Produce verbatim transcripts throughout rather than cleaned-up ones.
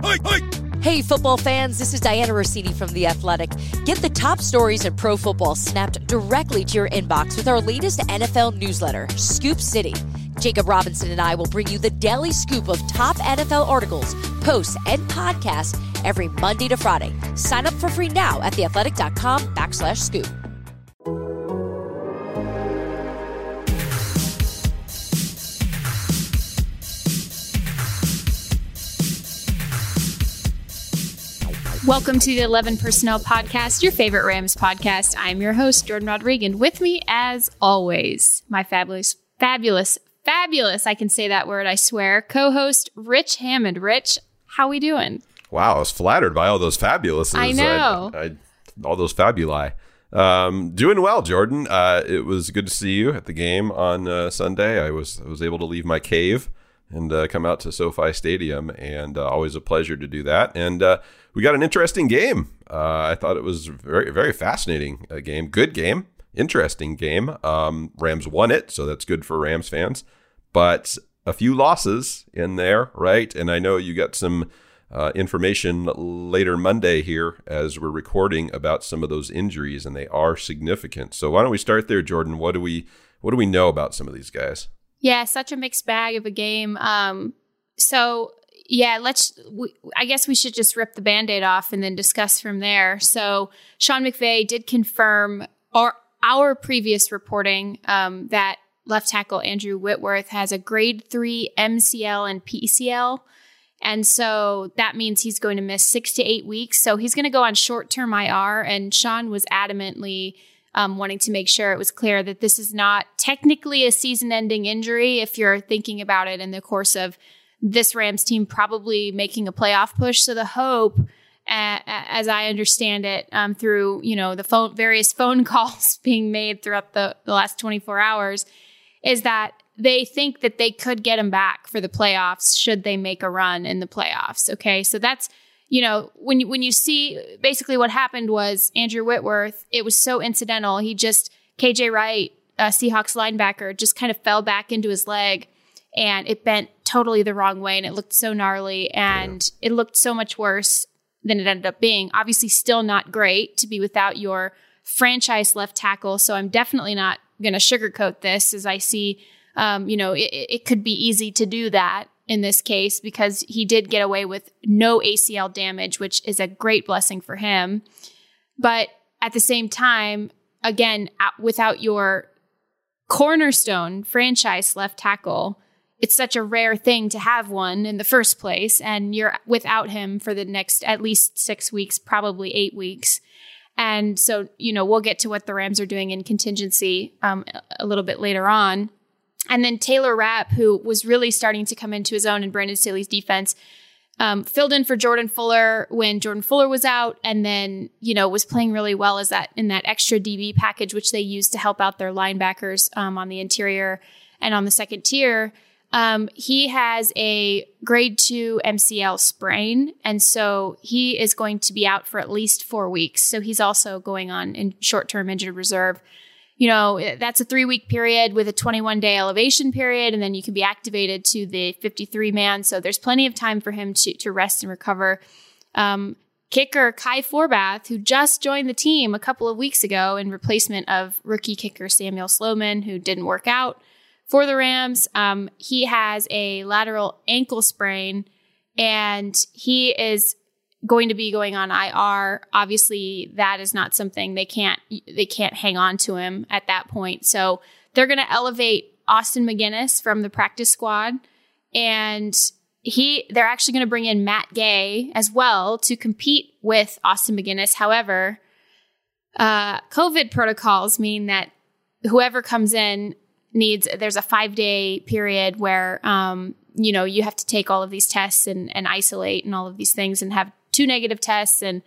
Hey, football fans, this is Diana Rossini from The Athletic. Get the top stories in pro football snapped directly to your inbox with our latest N F L newsletter, Scoop City. Jacob Robinson and I will bring you the daily scoop of top N F L articles, posts, and podcasts every Monday to Friday. Sign up for free now at theathletic.com backslash scoop. Welcome to the eleven Personnel Podcast, your favorite Rams podcast. I'm your host, Jordan Rodriguez. With me, as always, my fabulous, fabulous, fabulous, I can say that word, I swear, co-host Rich Hammond. Rich, how we doing? Wow, I was flattered by all those fabulouses. I know. I, I, all those fabuli. Um, doing well, Jordan. Uh, it was good to see you at the game on uh, Sunday. I was I was able to leave my cave and uh, come out to SoFi Stadium, and uh, always a pleasure to do that. And uh, we got an interesting game. Uh, I thought it was very, very fascinating uh, game. Good game. Interesting game. Um, Rams won it, so that's good for Rams fans. But a few losses in there, right? And I know you got some uh, information later Monday here as we're recording about some of those injuries, and they are significant. So why don't we start there, Jordan? What do we what do we know about some of these guys? Yeah, such a mixed bag of a game. Um, so, yeah, let's. We, I guess we should just rip the Band-Aid off and then discuss from there. So, Sean McVay did confirm our our previous reporting um, that left tackle Andrew Whitworth has a grade three M C L and P C L, and so that means he's going to miss six to eight weeks. So he's going to go on short-term I R. And Sean was adamantly Um, wanting to make sure it was clear that this is not technically a season-ending injury if you're thinking about it in the course of this Rams team probably making a playoff push. So the hope, uh, as I understand it, um, through you know the phone, various phone calls being made throughout the, the last twenty-four hours, is that they think that they could get him back for the playoffs should they make a run in the playoffs. Okay, so that's. You know, when you, when you see basically what happened was Andrew Whitworth, it was so incidental. He just, K J Wright, a Seahawks linebacker, just kind of fell back into his leg and it bent totally the wrong way. And it looked so gnarly and yeah. It looked so much worse than it ended up being. Obviously, still not great to be without your franchise left tackle. So I'm definitely not going to sugarcoat this as I see, um, you know, it, it could be easy to do that in this case, because he did get away with no A C L damage, which is a great blessing for him. But at the same time, again, without your cornerstone franchise left tackle, it's such a rare thing to have one in the first place. And you're without him for the next at least six weeks, probably eight weeks. And so, you know, we'll get to what the Rams are doing in contingency um, a little bit later on. And then Taylor Rapp, who was really starting to come into his own in Brandon Staley's defense, um, filled in for Jordan Fuller when Jordan Fuller was out, and then, you know, was playing really well as that in that extra D B package, which they used to help out their linebackers um, on the interior and on the second tier. Um, he has a grade two M C L sprain, and so he is going to be out for at least four weeks. So he's also going on in short-term injured reserve. You know, that's a three-week period with a twenty-one day elevation period, and then you can be activated to the fifty-three man. So there's plenty of time for him to, to rest and recover. Um, kicker Kai Forbath, who just joined the team a couple of weeks ago in replacement of rookie kicker Samuel Sloman, who didn't work out for the Rams. Um, he has a lateral ankle sprain, and he is going to be going on I R. Obviously, that is not something they can't they can't hang on to him at that point. So they're going to elevate Austin McGinnis from the practice squad, and he they're actually going to bring in Matt Gay as well to compete with Austin McGinnis. However, uh, COVID protocols mean that whoever comes in needs there's a five day period where um, you know you have to take all of these tests and, and isolate and all of these things and have two negative tests and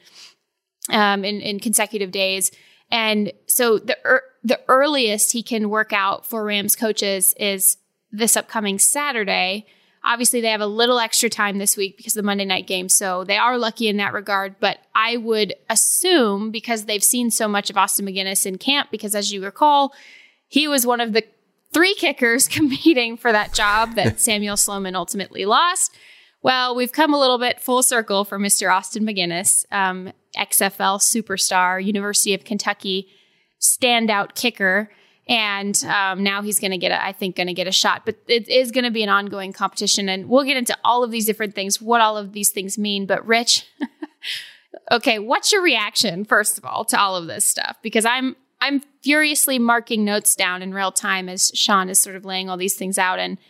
um, in, in consecutive days. And so the er- the earliest he can work out for Rams coaches is this upcoming Saturday. Obviously, they have a little extra time this week because of the Monday night game, so they are lucky in that regard. But I would assume, because they've seen so much of Austin McGinnis in camp, because as you recall, he was one of the three kickers competing for that job that Samuel Sloman ultimately lost, Well, we've come a little bit full circle for Mister Austin McGinnis, um, X F L superstar, University of Kentucky standout kicker. And um, now he's going to get, a, I think, going to get a shot. But it is going to be an ongoing competition. And we'll get into all of these different things, what all of these things mean. But Rich, okay, what's your reaction, first of all, to all of this stuff? Because I'm I'm furiously marking notes down in real time as Sean is sort of laying all these things out. And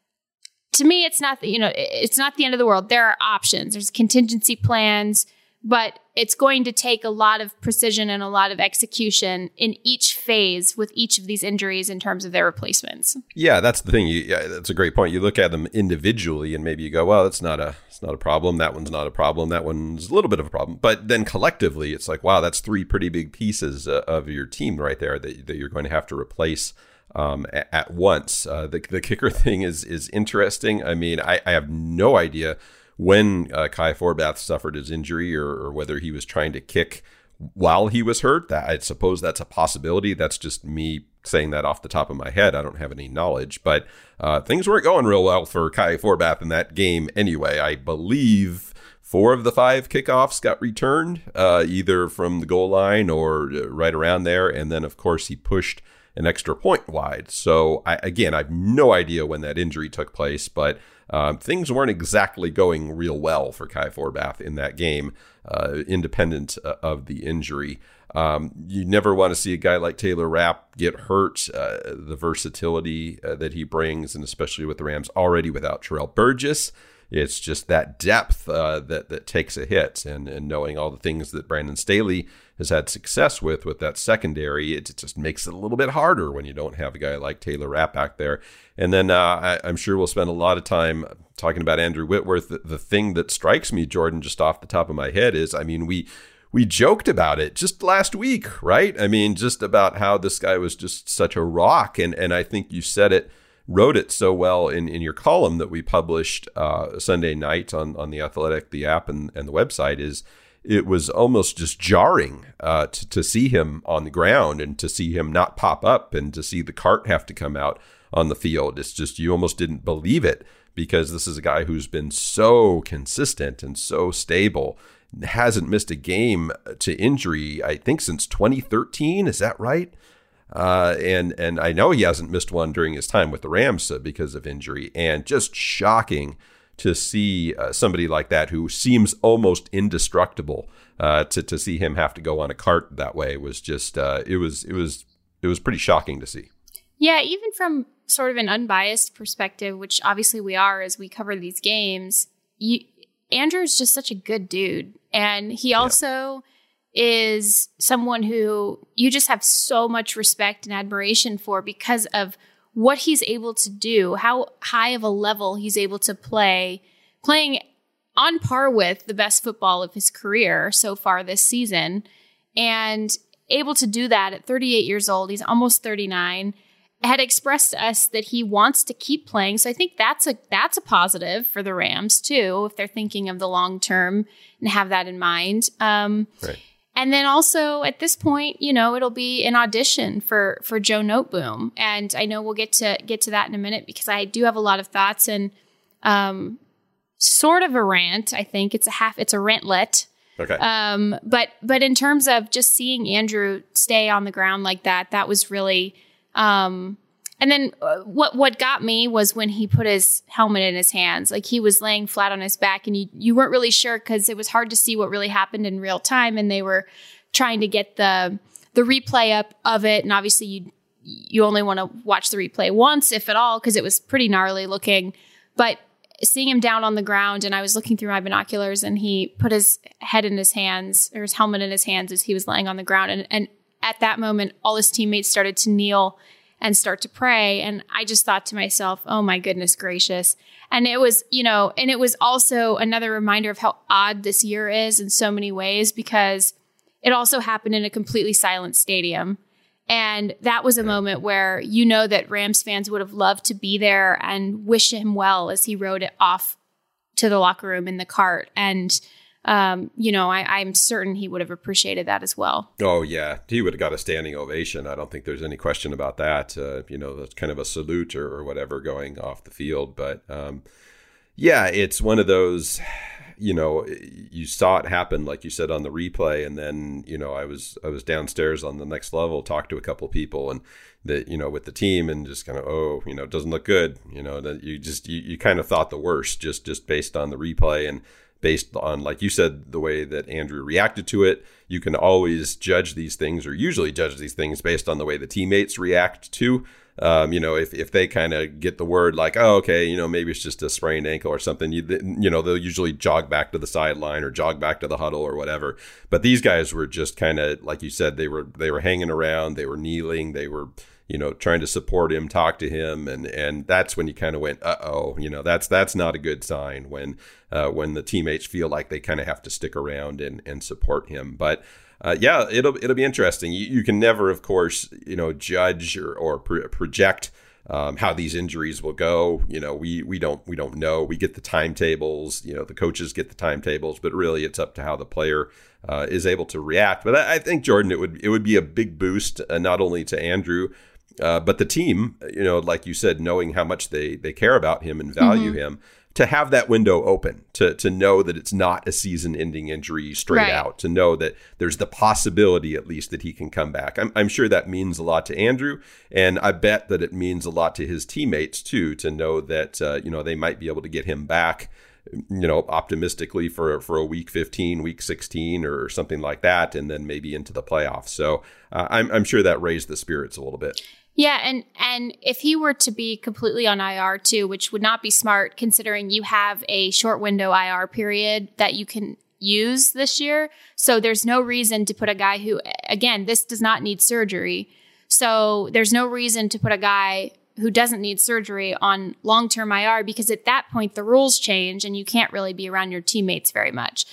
to me, it's not, you know, it's not the end of the world. There are options. There's contingency plans. But it's going to take a lot of precision and a lot of execution in each phase with each of these injuries in terms of their replacements. Yeah, that's the thing. You, yeah, that's a great point. You look at them individually and maybe you go, well, that's not a it's not a problem. That one's not a problem. That one's a little bit of a problem. But then collectively, it's like, wow, that's three pretty big pieces uh, of your team right there that, that you're going to have to replace um, at, at once. Uh, the, the kicker thing is is interesting. I mean, I, I have no idea when uh, Kai Forbath suffered his injury or, or whether he was trying to kick while he was hurt. That, I suppose that's a possibility. That's just me saying that off the top of my head. I don't have any knowledge, but uh, things weren't going real well for Kai Forbath in that game anyway. I believe four of the five kickoffs got returned, uh, either from the goal line or right around there. And then, of course, he pushed an extra point wide. So, I, again, I have no idea when that injury took place, but Um, things weren't exactly going real well for Kai Forbath in that game, uh, independent uh, of the injury. Um, you never want to see a guy like Taylor Rapp get hurt. Uh, the versatility uh, that he brings, and especially with the Rams already without Terrell Burgess, it's just that depth uh, that that takes a hit. And, and knowing all the things that Brandon Staley has had success with with that secondary, it, it just makes it a little bit harder when you don't have a guy like Taylor Rapp back there. And then uh, I, I'm sure we'll spend a lot of time talking about Andrew Whitworth. The, the thing that strikes me, Jordan, just off the top of my head is, I mean, we we joked about it just last week, right? I mean, just about how this guy was just such a rock. And and I think you said it, wrote it so well in, in your column that we published uh, Sunday night on, on The Athletic, the app, and, and the website, is it was almost just jarring uh, to, to see him on the ground and to see him not pop up and to see the cart have to come out on the field. It's just, you almost didn't believe it, because this is a guy who's been so consistent and so stable, hasn't missed a game to injury, I think, since twenty thirteen. Is that right? Uh, and and I know he hasn't missed one during his time with the Rams uh, because of injury. And just shocking to see uh, somebody like that who seems almost indestructible, uh, to to see him have to go on a cart that way was just uh, it was it was it was pretty shocking to see. Yeah, even from sort of an unbiased perspective, which obviously we are as we cover these games, you, Andrew's just such a good dude. And he also yeah. is someone who you just have so much respect and admiration for because of what he's able to do, how high of a level he's able to play, playing on par with the best football of his career so far this season, and able to do that at thirty-eight years old. He's almost thirty-nine. Had expressed to us that he wants to keep playing. So I think that's a that's a positive for the Rams too, if they're thinking of the long term and have that in mind. Um, right. And then also at this point, you know, it'll be an audition for for Joe Noteboom, and I know we'll get to get to that in a minute because I do have a lot of thoughts and um, sort of a rant. I think it's a half it's a rantlet. Okay. Um, but but in terms of just seeing Andrew stay on the ground like that, that was really. Um, and then uh, what, what got me was when he put his helmet in his hands, like he was laying flat on his back and you, you weren't really sure because it was hard to see what really happened in real time. And they were trying to get the, the replay up of it. And obviously you, you only want to watch the replay once, if at all, because it was pretty gnarly looking, but seeing him down on the ground and I was looking through my binoculars and he put his head in his hands or his helmet in his hands as he was laying on the ground. And, and, at that moment, all his teammates started to kneel and start to pray. And I just thought to myself, oh my goodness gracious. And it was, you know, and it was also another reminder of how odd this year is in so many ways, because it also happened in a completely silent stadium. And that was a moment where, you know, that Rams fans would have loved to be there and wish him well as he rode it off to the locker room in the cart. And Um, you know, I, I'm certain he would have appreciated that as well. Oh, yeah. He would have got a standing ovation. I don't think there's any question about that. Uh, you know, that's kind of a salute or, or whatever going off the field. But, um, Yeah, it's one of those, you know, you saw it happen, like you said, on the replay. And then, you know, I was I was downstairs on the next level, talked to a couple of people and that, you know, with the team and just kind of, oh, you know, it doesn't look good. You know, that you just you, you kind of thought the worst just just based on the replay and based on, like you said, the way that Andrew reacted to it. You can always judge these things, or usually judge these things based on the way the teammates react to. Um, you know, if, if they kind of get the word like, oh, okay, you know, maybe it's just a sprained ankle or something, you, you know, they'll usually jog back to the sideline or jog back to the huddle or whatever. But these guys were just kind of, like you said, they were they were hanging around, they were kneeling, they were, you know, trying to support him, talk to him. And, and that's when you kind of went, uh-oh, you know, that's that's not a good sign when uh, when the teammates feel like they kind of have to stick around and, and support him. But Uh, yeah, it'll it'll be interesting. You, you can never, of course, you know, judge or, or pro- project um, how these injuries will go. You know, we we don't we don't know. We get the timetables. You know, the coaches get the timetables, but really, it's up to how the player uh, is able to react. But I, I think, Jordan, it would it would be a big boost, uh, not only to Andrew, uh, but the team. You know, like you said, knowing how much they they care about him and value mm-hmm. him. To have that window open, to to know that it's not a season-ending injury straight right. out, to know that there's the possibility at least that he can come back. I'm, I'm sure that means a lot to Andrew, and I bet that it means a lot to his teammates too, to know that uh, you know they might be able to get him back, you know, optimistically for for a week fifteen, week sixteen, or something like that, and then maybe into the playoffs. So uh, I'm I'm sure that raised the spirits a little bit. Yeah, and and if he were to be completely on I R too, which would not be smart considering you have a short window I R period that you can use this year. So there's no reason to put a guy who, again, this does not need surgery. So there's no reason to put a guy who doesn't need surgery on long-term I R, because at that point the rules change and you can't really be around your teammates very much.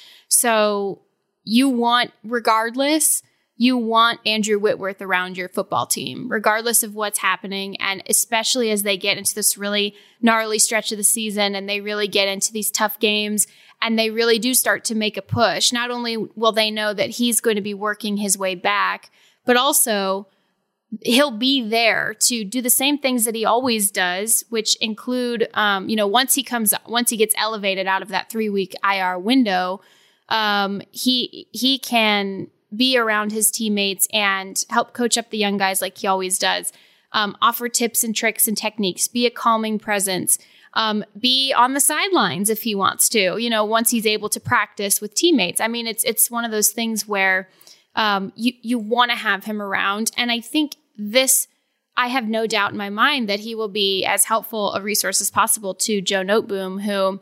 So you want, regardless, you want Andrew Whitworth around your football team, regardless of what's happening. And especially as they get into this really gnarly stretch of the season and they really get into these tough games and they really do start to make a push. Not only will they know that he's going to be working his way back, but also he'll be there to do the same things that he always does, which include, um, you know, once he comes, once he gets elevated out of that three week I R window, um, he, he can be around his teammates and help coach up the young guys like he always does. Um, offer tips and tricks and techniques, be a calming presence, um, be on the sidelines if he wants to, you know, once he's able to practice with teammates. I mean, it's, it's one of those things where, um, you, you want to have him around. And I think this, I have no doubt in my mind that he will be as helpful a resource as possible to Joe Noteboom, who,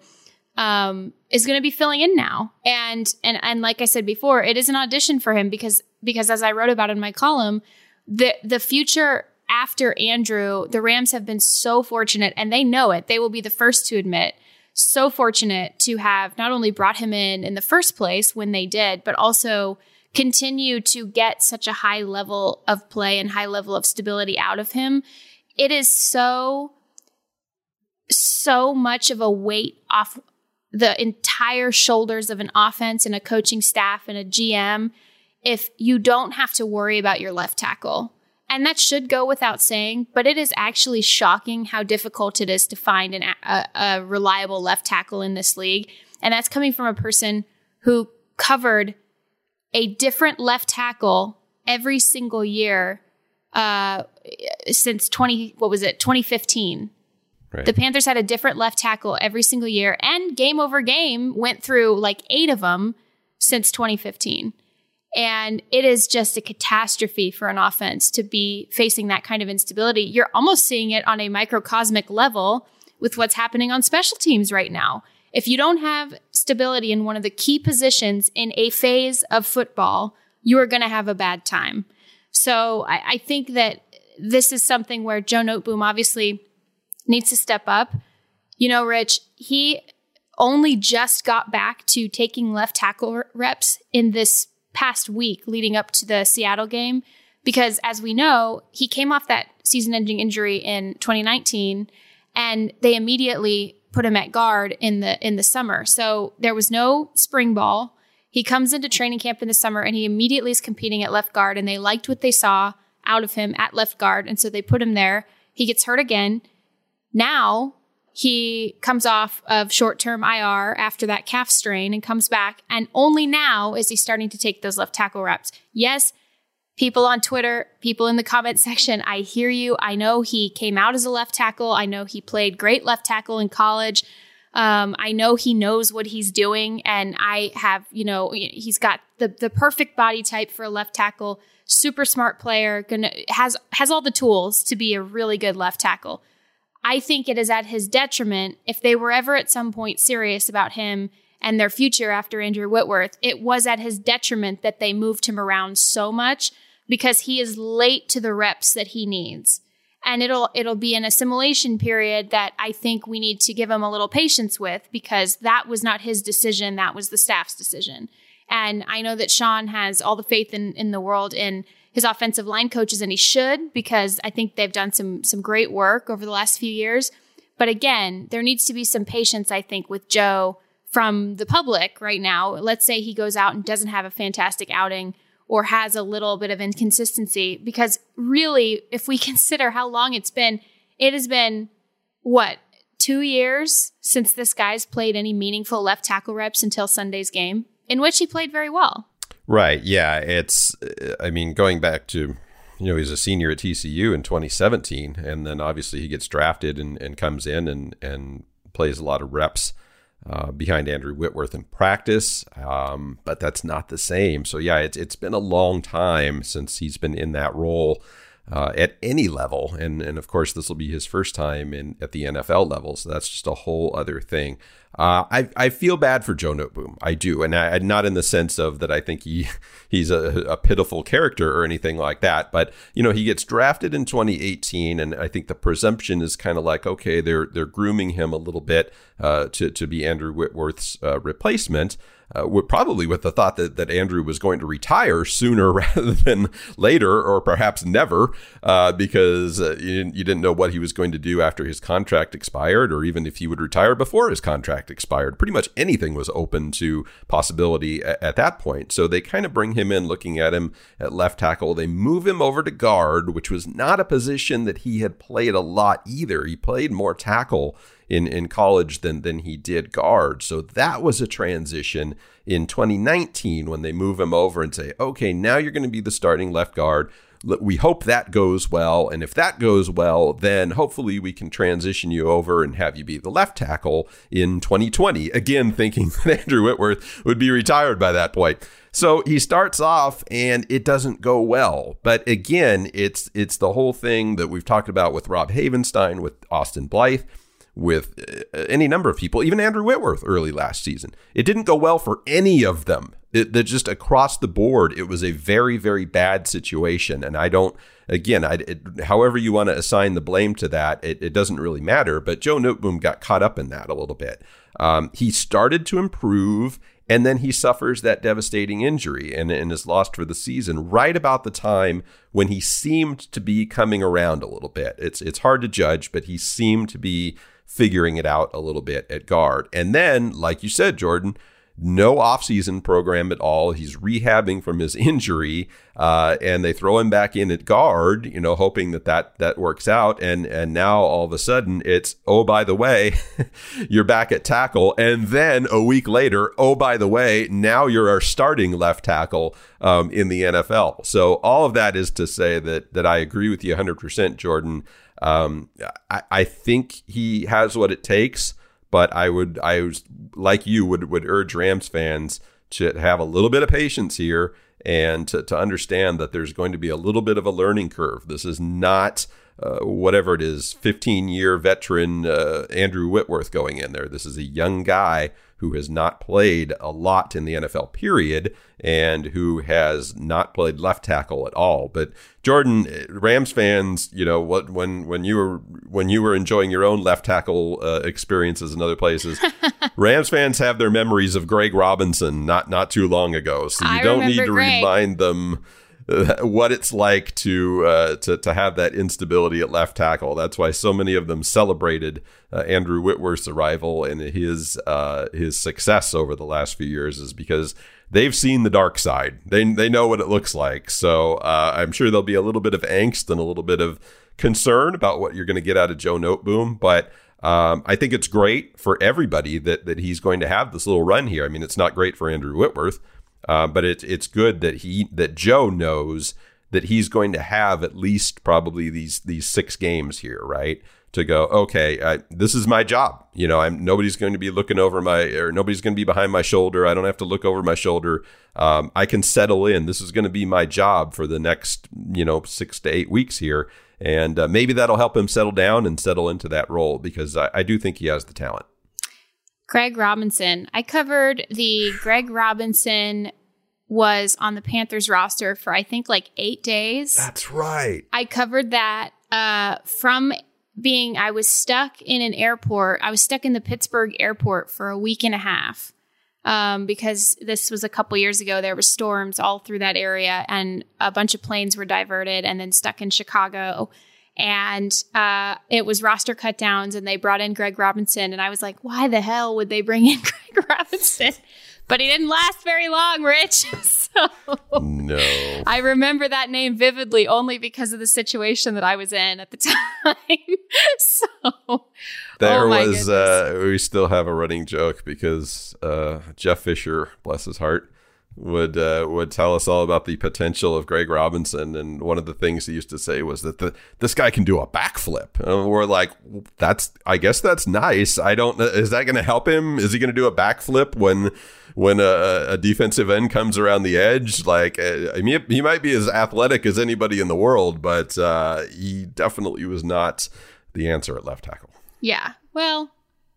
um, is going to be filling in now. And, and, and like I said before, it is an audition for him because, because as I wrote about in my column, the, the future after Andrew, the Rams have been so fortunate, and they know it. They will be the first to admit, so fortunate to have not only brought him in in the first place when they did, but also continue to get such a high level of play and high level of stability out of him. It is so, so much of a weight off the entire shoulders of an offense and a coaching staff and a G M if you don't have to worry about your left tackle. And that should go without saying, but it is actually shocking how difficult it is to find an, a, a reliable left tackle in this league. And that's coming from a person who covered a different left tackle every single year uh, since twenty, what was it, twenty fifteen. Right. The Panthers had a different left tackle every single year, and game over game went through like eight of them since twenty fifteen. And it is just a catastrophe for an offense to be facing that kind of instability. You're almost seeing it on a microcosmic level with what's happening on special teams right now. If you don't have stability in one of the key positions in a phase of football, you are going to have a bad time. So I, I think that this is something where Joe Noteboom obviously needs to step up. You know, Rich, he only just got back to taking left tackle reps in this past week leading up to the Seattle game, because as we know, he came off that season-ending injury in twenty nineteen, and they immediately put him at guard in the in the summer. So there was no spring ball. He comes into training camp in the summer, and he immediately is competing at left guard, and they liked what they saw out of him at left guard, and so they put him there. He gets hurt again. Now he comes off of short-term I R after that calf strain and comes back. And only now is he starting to take those left tackle reps. Yes, people on Twitter, people in the comment section, I hear you. I know he came out as a left tackle. I know he played great left tackle in college. Um, I know he knows what he's doing. And I have, you know, he's got the, the perfect body type for a left tackle. Super smart player, gonna has has all the tools to be a really good left tackle. I think it is at his detriment if they were ever at some point serious about him and their future after Andrew Whitworth. It was at his detriment that they moved him around so much because he is late to the reps that he needs. And it'll it'll be an assimilation period that I think we need to give him a little patience with, because that was not his decision. That was the staff's decision. And I know that Sean has all the faith in, in the world in his offensive line coaches, and he should, because I think they've done some some great work over the last few years. But again, there needs to be some patience, I think, with Joe from the public right now. Let's say he goes out and doesn't have a fantastic outing or has a little bit of inconsistency, because really, if we consider how long it's been, it has been, what, two years since this guy's played any meaningful left tackle reps until Sunday's game, in which he played very well. Right. Yeah. It's, I mean, going back to, you know, he's a senior at T C U in twenty seventeen, and then obviously he gets drafted and, and comes in and, and plays a lot of reps uh, behind Andrew Whitworth in practice. Um, but that's not the same. So, yeah, it's it's been a long time since he's been in that role uh, at any level. And, and of course, this will be his first time in at the N F L level. So that's just a whole other thing. Uh, I I feel bad for Joe Noteboom. I do. And I, not in the sense of that I think he he's a, a pitiful character or anything like that. But, you know, he gets drafted in twenty eighteen. And I think the presumption is kind of like, OK, they're they're grooming him a little bit uh, to, to be Andrew Whitworth's uh, replacement. Uh, with, probably with the thought that, that Andrew was going to retire sooner rather than later, or perhaps never, uh, because uh, you, didn't, you didn't know what he was going to do after his contract expired, or even if he would retire before his contract expired. Pretty much anything was open to possibility at, at that point. So they kind of bring him in looking at him at left tackle. They move him over to guard, which was not a position that he had played a lot either. He played more tackle in, in college than, than he did guard. So that was a transition in twenty nineteen when they move him over and say, okay, now you're going to be the starting left guard. We hope that goes well. And if that goes well, then hopefully we can transition you over and have you be the left tackle in twenty twenty. Again, thinking that Andrew Whitworth would be retired by that point. So he starts off and it doesn't go well. But again, it's it's the whole thing that we've talked about with Rob Havenstein, with Austin Blythe, with any number of people, even Andrew Whitworth early last season. It didn't go well for any of them. It, that just across the board, it was a very, very bad situation. And I don't, again, I, it, however you want to assign the blame to that, it, it doesn't really matter. But Joe Noteboom got caught up in that a little bit. Um, he started to improve, and then he suffers that devastating injury and, and is lost for the season right about the time when he seemed to be coming around a little bit. It's it's hard to judge, but he seemed to be figuring it out a little bit at guard. And then, like you said, Jordan, no offseason program at all. He's rehabbing from his injury, uh, and they throw him back in at guard, you know, hoping that that, that works out. And and now all of a sudden it's, oh, by the way, you're back at tackle. And then a week later, oh, by the way, now you're our starting left tackle um, in the N F L. So all of that is to say that that I agree with you one hundred percent, Jordan. Um, I, I think he has what it takes. But I would, I was like you would, would urge Rams fans to have a little bit of patience here and to, to understand that there's going to be a little bit of a learning curve. This is not uh, whatever it is, fifteen year veteran uh, Andrew Whitworth going in there. This is a young guy who has not played a lot in the N F L period and who has not played left tackle at all. But Jordan, Rams fans, you know, what when when you were when you were enjoying your own left tackle uh, experiences in other places, Rams fans have their memories of Greg Robinson not not too long ago. So you I don't need to Greg. remind them uh, what it's like to uh, to to have that instability at left tackle. That's why so many of them celebrated uh, Andrew Whitworth's arrival and his uh, his success over the last few years, is because they've seen the dark side. They they know what it looks like. So uh, I'm sure there'll be a little bit of angst and a little bit of concern about what you're going to get out of Joe Noteboom. But Um, I think it's great for everybody that that he's going to have this little run here. I mean, it's not great for Andrew Whitworth, uh, but it's it's good that he that Joe knows that he's going to have at least probably these these six games here, right? To go, okay, I, this is my job. You know, I'm nobody's going to be looking over my, or nobody's going to be behind my shoulder. I don't have to look over my shoulder. Um, I can settle in. This is going to be my job for the next, you know, six to eight weeks here. And uh, maybe that'll help him settle down and settle into that role, because I, I do think he has the talent. Greg Robinson. I covered the Greg Robinson was on the Panthers roster for, I think, like eight days. That's right. I covered that uh, from being, I was stuck in an airport. I was stuck in the Pittsburgh airport for a week and a half um, because this was a couple years ago. There were storms all through that area, and a bunch of planes were diverted and then stuck in Chicago. And uh, it was roster cut downs, and they brought in Greg Robinson. And I was like, why the hell would they bring in Greg Robinson? But he didn't last very long, Rich. So no. I remember that name vividly only because of the situation that I was in at the time. So there oh my was, uh, we still have a running joke because uh, Jeff Fisher, bless his heart, would uh, would tell us all about the potential of Greg Robinson, and one of the things he used to say was that the this guy can do a backflip. And we're like, that's I guess that's nice. I don't. Is that going to help him? Is he going to do a backflip when when a, a defensive end comes around the edge? Like, I mean, he might be as athletic as anybody in the world, but uh, he definitely was not the answer at left tackle. Yeah. Well,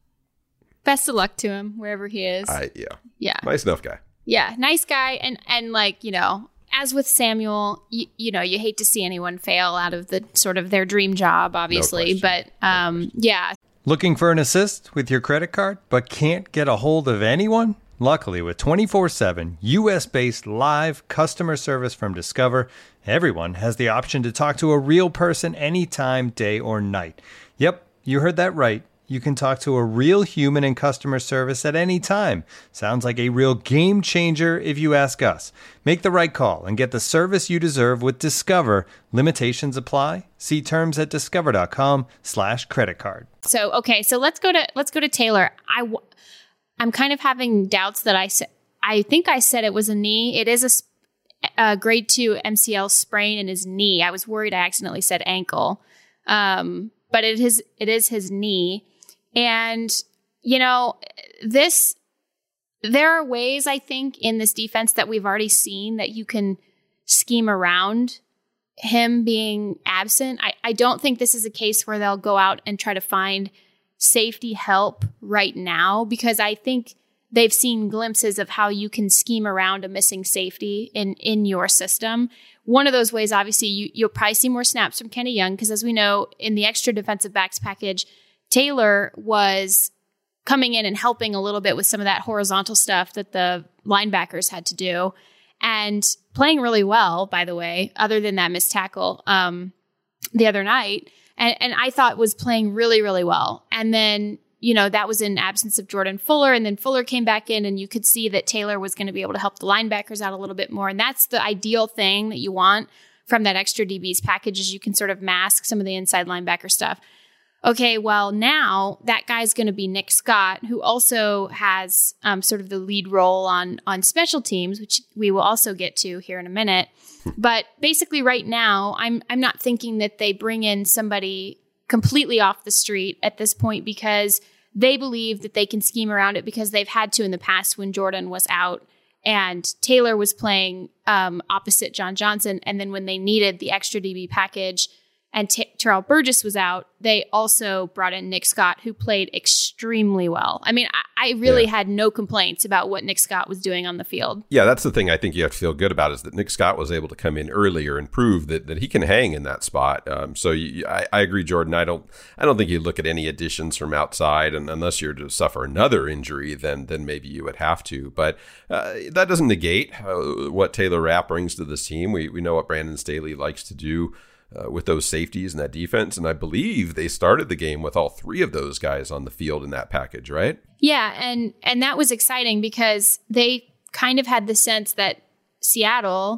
best of luck to him wherever he is. I, yeah. Yeah. Nice enough guy. Yeah, nice guy. And, and like, you know, as with Samuel, you, you know, you hate to see anyone fail out of the sort of their dream job, obviously. No but um, no yeah. Looking for an assist with your credit card, but can't get a hold of anyone? Luckily, with twenty-four seven U S-based live customer service from Discover, everyone has the option to talk to a real person anytime, day or night. Yep, you heard that right. You can talk to a real human in customer service at any time. Sounds like a real game changer if you ask us. Make the right call and get the service you deserve with Discover. Limitations apply. See terms at discover.com slash credit card. So, okay, so let's go to let's go to Taylor. I w- I'm kind of having doubts that I said, I think I said it was a knee. It is a, sp- a grade two M C L sprain in his knee. I was worried I accidentally said ankle. Um, but it is it is his knee. And, you know, this, there are ways, I think, in this defense that we've already seen that you can scheme around him being absent. I, I don't think this is a case where they'll go out and try to find safety help right now, because I think they've seen glimpses of how you can scheme around a missing safety in, in your system. One of those ways, obviously, you, you'll probably see more snaps from Kenny Young, because as we know, in the extra defensive backs package, Taylor was coming in and helping a little bit with some of that horizontal stuff that the linebackers had to do, and playing really well, by the way, other than that missed tackle um, the other night. And, and I thought was playing really, really well. And then, you know, that was in absence of Jordan Fuller. And then Fuller came back in, and you could see that Taylor was going to be able to help the linebackers out a little bit more. And that's the ideal thing that you want from that extra D Bs package, is you can sort of mask some of the inside linebacker stuff. Okay, well, now that guy's going to be Nick Scott, who also has um, sort of the lead role on on special teams, which we will also get to here in a minute. But basically right now, I'm I'm not thinking that they bring in somebody completely off the street at this point, because they believe that they can scheme around it, because they've had to in the past when Jordan was out and Taylor was playing um, opposite John Johnson. And then when they needed the extra D B package and T- Terrell Burgess was out, they also brought in Nick Scott, who played extremely well. I mean, I, I really yeah. had no complaints about what Nick Scott was doing on the field. Yeah, that's the thing I think you have to feel good about, is that Nick Scott was able to come in earlier and prove that, that he can hang in that spot. Um, so you, I, I agree, Jordan. I don't I don't think you look at any additions from outside, and unless you're to suffer another injury, then then maybe you would have to. But uh, that doesn't negate uh, what Taylor Rapp brings to this team. We we know what Brandon Staley likes to do Uh, with those safeties and that defense. And I believe they started the game with all three of those guys on the field in that package, right? Yeah, and and that was exciting, because they kind of had the sense that Seattle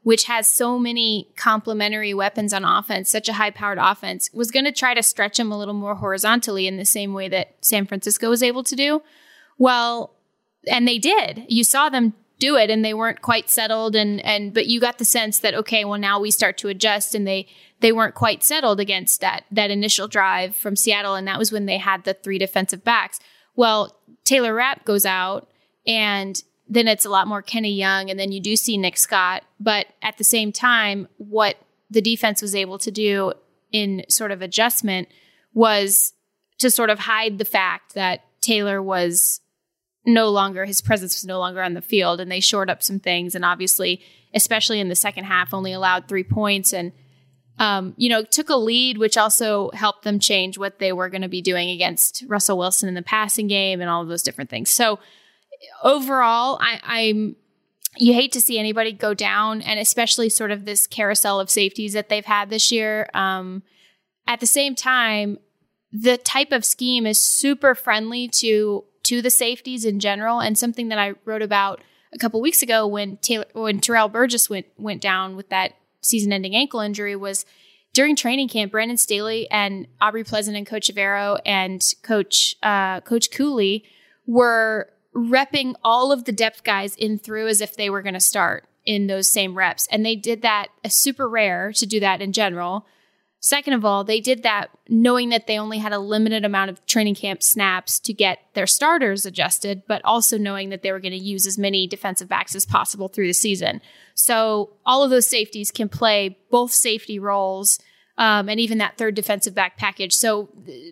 which has so many complementary weapons on offense, such a high-powered offense, was going to try to stretch them a little more horizontally in the same way that San Francisco was able to do. Well, and they did. You saw them do it, and they weren't quite settled. And and but you got the sense that, okay, well, now we start to adjust, and they they weren't quite settled against that that initial drive from Seattle, and that was when they had the three defensive backs. Well, Taylor Rapp goes out, and then it's a lot more Kenny Young, and then you do see Nick Scott. But at the same time, what the defense was able to do in sort of adjustment was to sort of hide the fact that Taylor was no longer, his presence was no longer on the field, and they shored up some things. And obviously, especially in the second half, only allowed three points and, um, you know, took a lead, which also helped them change what they were going to be doing against Russell Wilson in the passing game and all of those different things. So overall, I, I'm, you hate to see anybody go down, and especially sort of this carousel of safeties that they've had this year. Um, at the same time, the type of scheme is super friendly to to the safeties in general, and something that I wrote about a couple weeks ago when Taylor, when Terrell Burgess went went down with that season-ending ankle injury was during training camp. Brandon Staley and Aubrey Pleasant and Coach Avero and Coach uh, Coach Cooley were repping all of the depth guys in through as if they were going to start in those same reps, and they did that. Uh, super rare to do that in general. Second of all, they did that knowing that they only had a limited amount of training camp snaps to get their starters adjusted, but also knowing that they were going to use as many defensive backs as possible through the season. So all of those safeties can play both safety roles um, and even that third defensive back package. So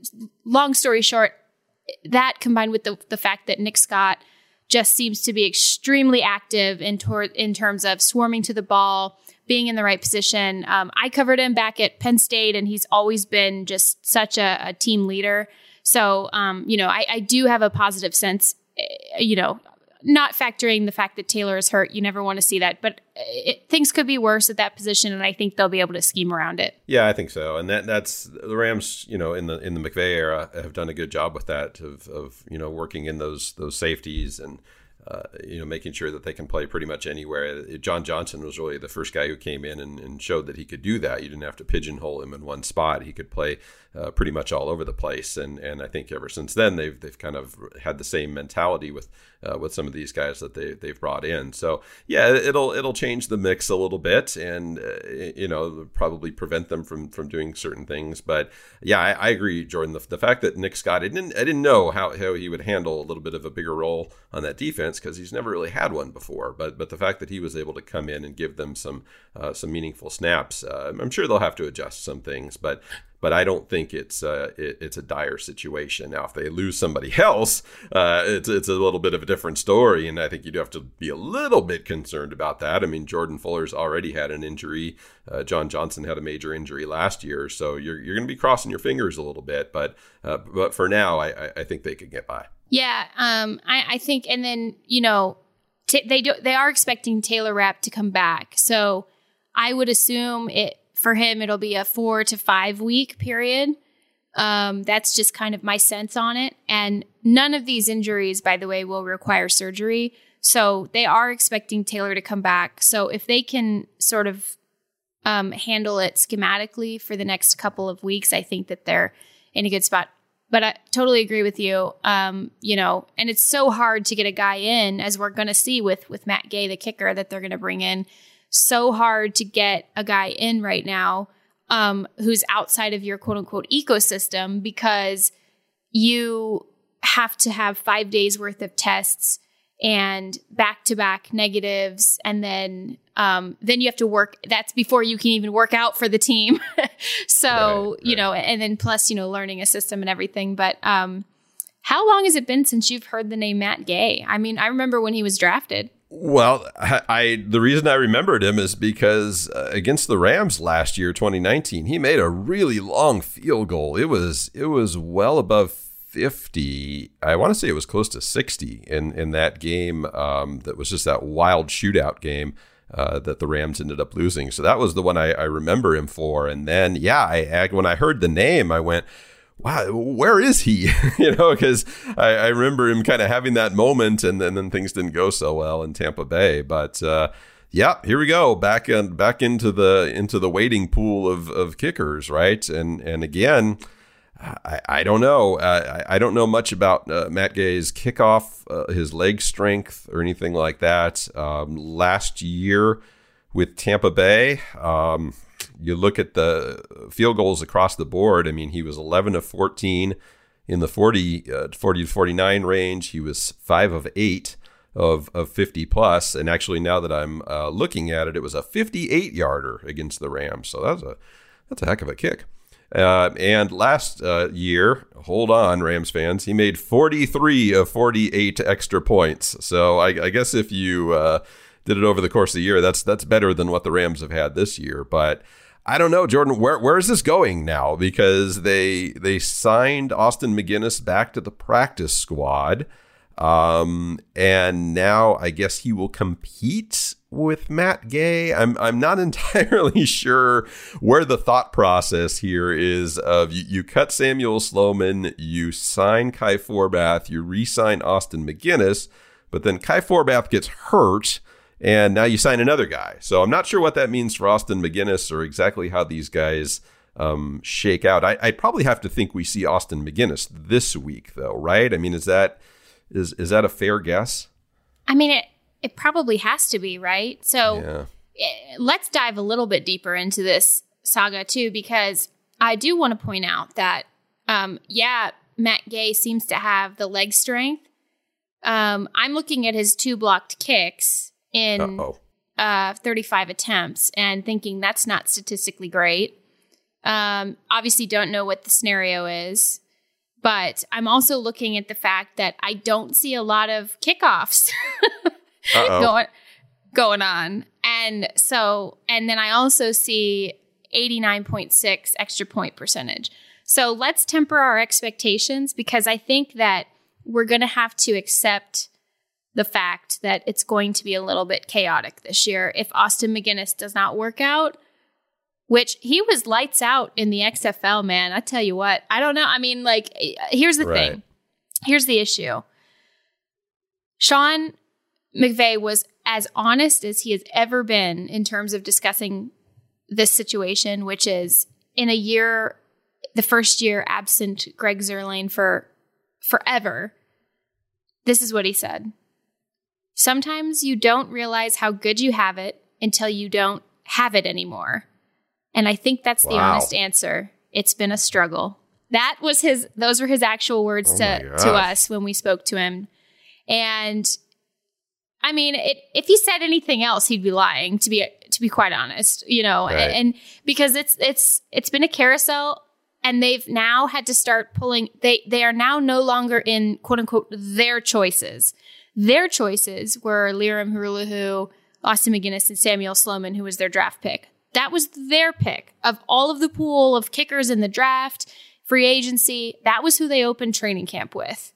long story short, that combined with the, the fact that Nick Scott just seems to be extremely active in, tor- in terms of swarming to the ball, being in the right position. Um, I covered him back at Penn State, and he's always been just such a, a team leader. So, um, you know, I, I do have a positive sense, you know, not factoring the fact that Taylor is hurt. You never want to see that, but it, things could be worse at that position, and I think they'll be able to scheme around it. Yeah, I think so. And that that's the Rams, you know, in the in the McVay era have done a good job with that of, of you know, working in those those safeties and Uh, you know, making sure that they can play pretty much anywhere. John Johnson was really the first guy who came in and, and showed that he could do that. You didn't have to pigeonhole him in one spot. He could play uh, pretty much all over the place. And and I think ever since then they've they've kind of had the same mentality with uh, with some of these guys that they they've brought in. So yeah, it'll it'll change the mix a little bit, and uh, you know, probably prevent them from from doing certain things. But yeah, I, I agree, Jordan. The, the fact that Nick Scott, I didn't I didn't know how how he would handle a little bit of a bigger role on that defense, because he's never really had one before. But but the fact that he was able to come in and give them some uh, some meaningful snaps, uh, I'm sure they'll have to adjust some things, but but I don't think it's uh, it, it's a dire situation. Now, if they lose somebody else, uh, it's it's a little bit of a different story, and I think you do have to be a little bit concerned about that. I mean, Jordan Fuller's already had an injury. Uh, John Johnson had a major injury last year, so you're you're going to be crossing your fingers a little bit. But uh, but for now, I I think they could get by. Yeah, um, I, I think, and then, you know, t- they do, they are expecting Taylor Rapp to come back. So I would assume it for him, it'll be a four to five week period. Um, that's just kind of my sense on it. And none of these injuries, by the way, will require surgery. So they are expecting Taylor to come back. So if they can sort of um, handle it schematically for the next couple of weeks, I think that they're in a good spot. But I totally agree with you, um, you know, and it's so hard to get a guy in, as we're going to see with with Matt Gay, the kicker that they're going to bring in. So hard to get a guy in right now um, who's outside of your quote unquote ecosystem, because you have to have five days worth of tests and back to back negatives. And then um, then you have to work. That's before you can even work out for the team. so, right, right. you know, and then plus, you know, learning a system and everything. But um, how long has it been since you've heard the name Matt Gay? I mean, I remember when he was drafted. Well, I, I the reason I remembered him is because uh, against the Rams last year, twenty nineteen, he made a really long field goal. It was it was well above fifty. I want to say it was close to sixty in in that game. Um, that was just that wild shootout game uh, that the Rams ended up losing. So that was the one I, I remember him for. And then, yeah, I when I heard the name, I went, wow, where is he? you know, because I, I remember him kind of having that moment, and then, then things didn't go so well in Tampa Bay. But uh, Yeah, here we go. Back in, back into the into the waiting pool of, of kickers, right? And and again, I, I don't know. Uh, I, I don't know much about uh, Matt Gay's kickoff, uh, his leg strength, or anything like that. Um, last year with Tampa Bay, um, you look at the field goals across the board. I mean, he was eleven of fourteen in the forty, uh, forty to forty-nine range. He was five of eight of of fifty plus. And actually, now that I'm uh, looking at it, it was a fifty-eight yarder against the Rams. So that's a that's a heck of a kick. Uh, and last uh, year, hold on, Rams fans, he made forty-three of forty-eight extra points. So I, I guess if you uh, did it over the course of the year, that's that's better than what the Rams have had this year. But I don't know, Jordan, where where is this going now? Because they they signed Austin McGinnis back to the practice squad. Um, and now I guess he will compete with Matt Gay. I'm I'm not entirely sure where the thought process here is of you, you cut Samuel Sloman, you sign Kai Forbath, you re-sign Austin McGinnis, but then Kai Forbath gets hurt, and now you sign another guy. So I'm not sure what that means for Austin McGinnis or exactly how these guys um, shake out. I, I'd probably have to think we see Austin McGinnis this week, though, right? I mean, is that is is that a fair guess? I mean, it it probably has to be, right? So Yeah. eh, let's dive a little bit deeper into this saga, too, because I do want to point out that, um, yeah, Matt Gay seems to have the leg strength. Um, I'm looking at his two blocked kicks in uh, thirty-five attempts and thinking that's not statistically great. Um, obviously don't know what the scenario is, but I'm also looking at the fact that I don't see a lot of kickoffs going, going on. And so, and then I also see eighty-nine point six extra point percentage. So let's temper our expectations, because I think that we're going to have to accept the fact that it's going to be a little bit chaotic this year if Austin McGinnis does not work out, which he was lights out in the X F L, man. I tell you what, I don't know. I mean, like, here's the Right. thing. Here's the issue. Sean McVay was as honest as he has ever been in terms of discussing this situation, which is in a year, the first year absent Greg Zuerlein for forever. This is what he said. Sometimes you don't realize how good you have it until you don't have it anymore. And I think that's the Wow. honest answer. It's been a struggle. That was his, those were his actual words Oh to, my to gosh. us when we spoke to him. And I mean, it, if he said anything else, he'd be lying, to be, to be quite honest, you know, Right. and, and because it's, it's, it's been a carousel, and they've now had to start pulling, they, they are now no longer in quote unquote their choices. Their choices were Liram Huruluhu, Austin McGinnis, and Samuel Sloman, who was their draft pick. That was their pick of all of the pool of kickers in the draft, free agency. That was who they opened training camp with.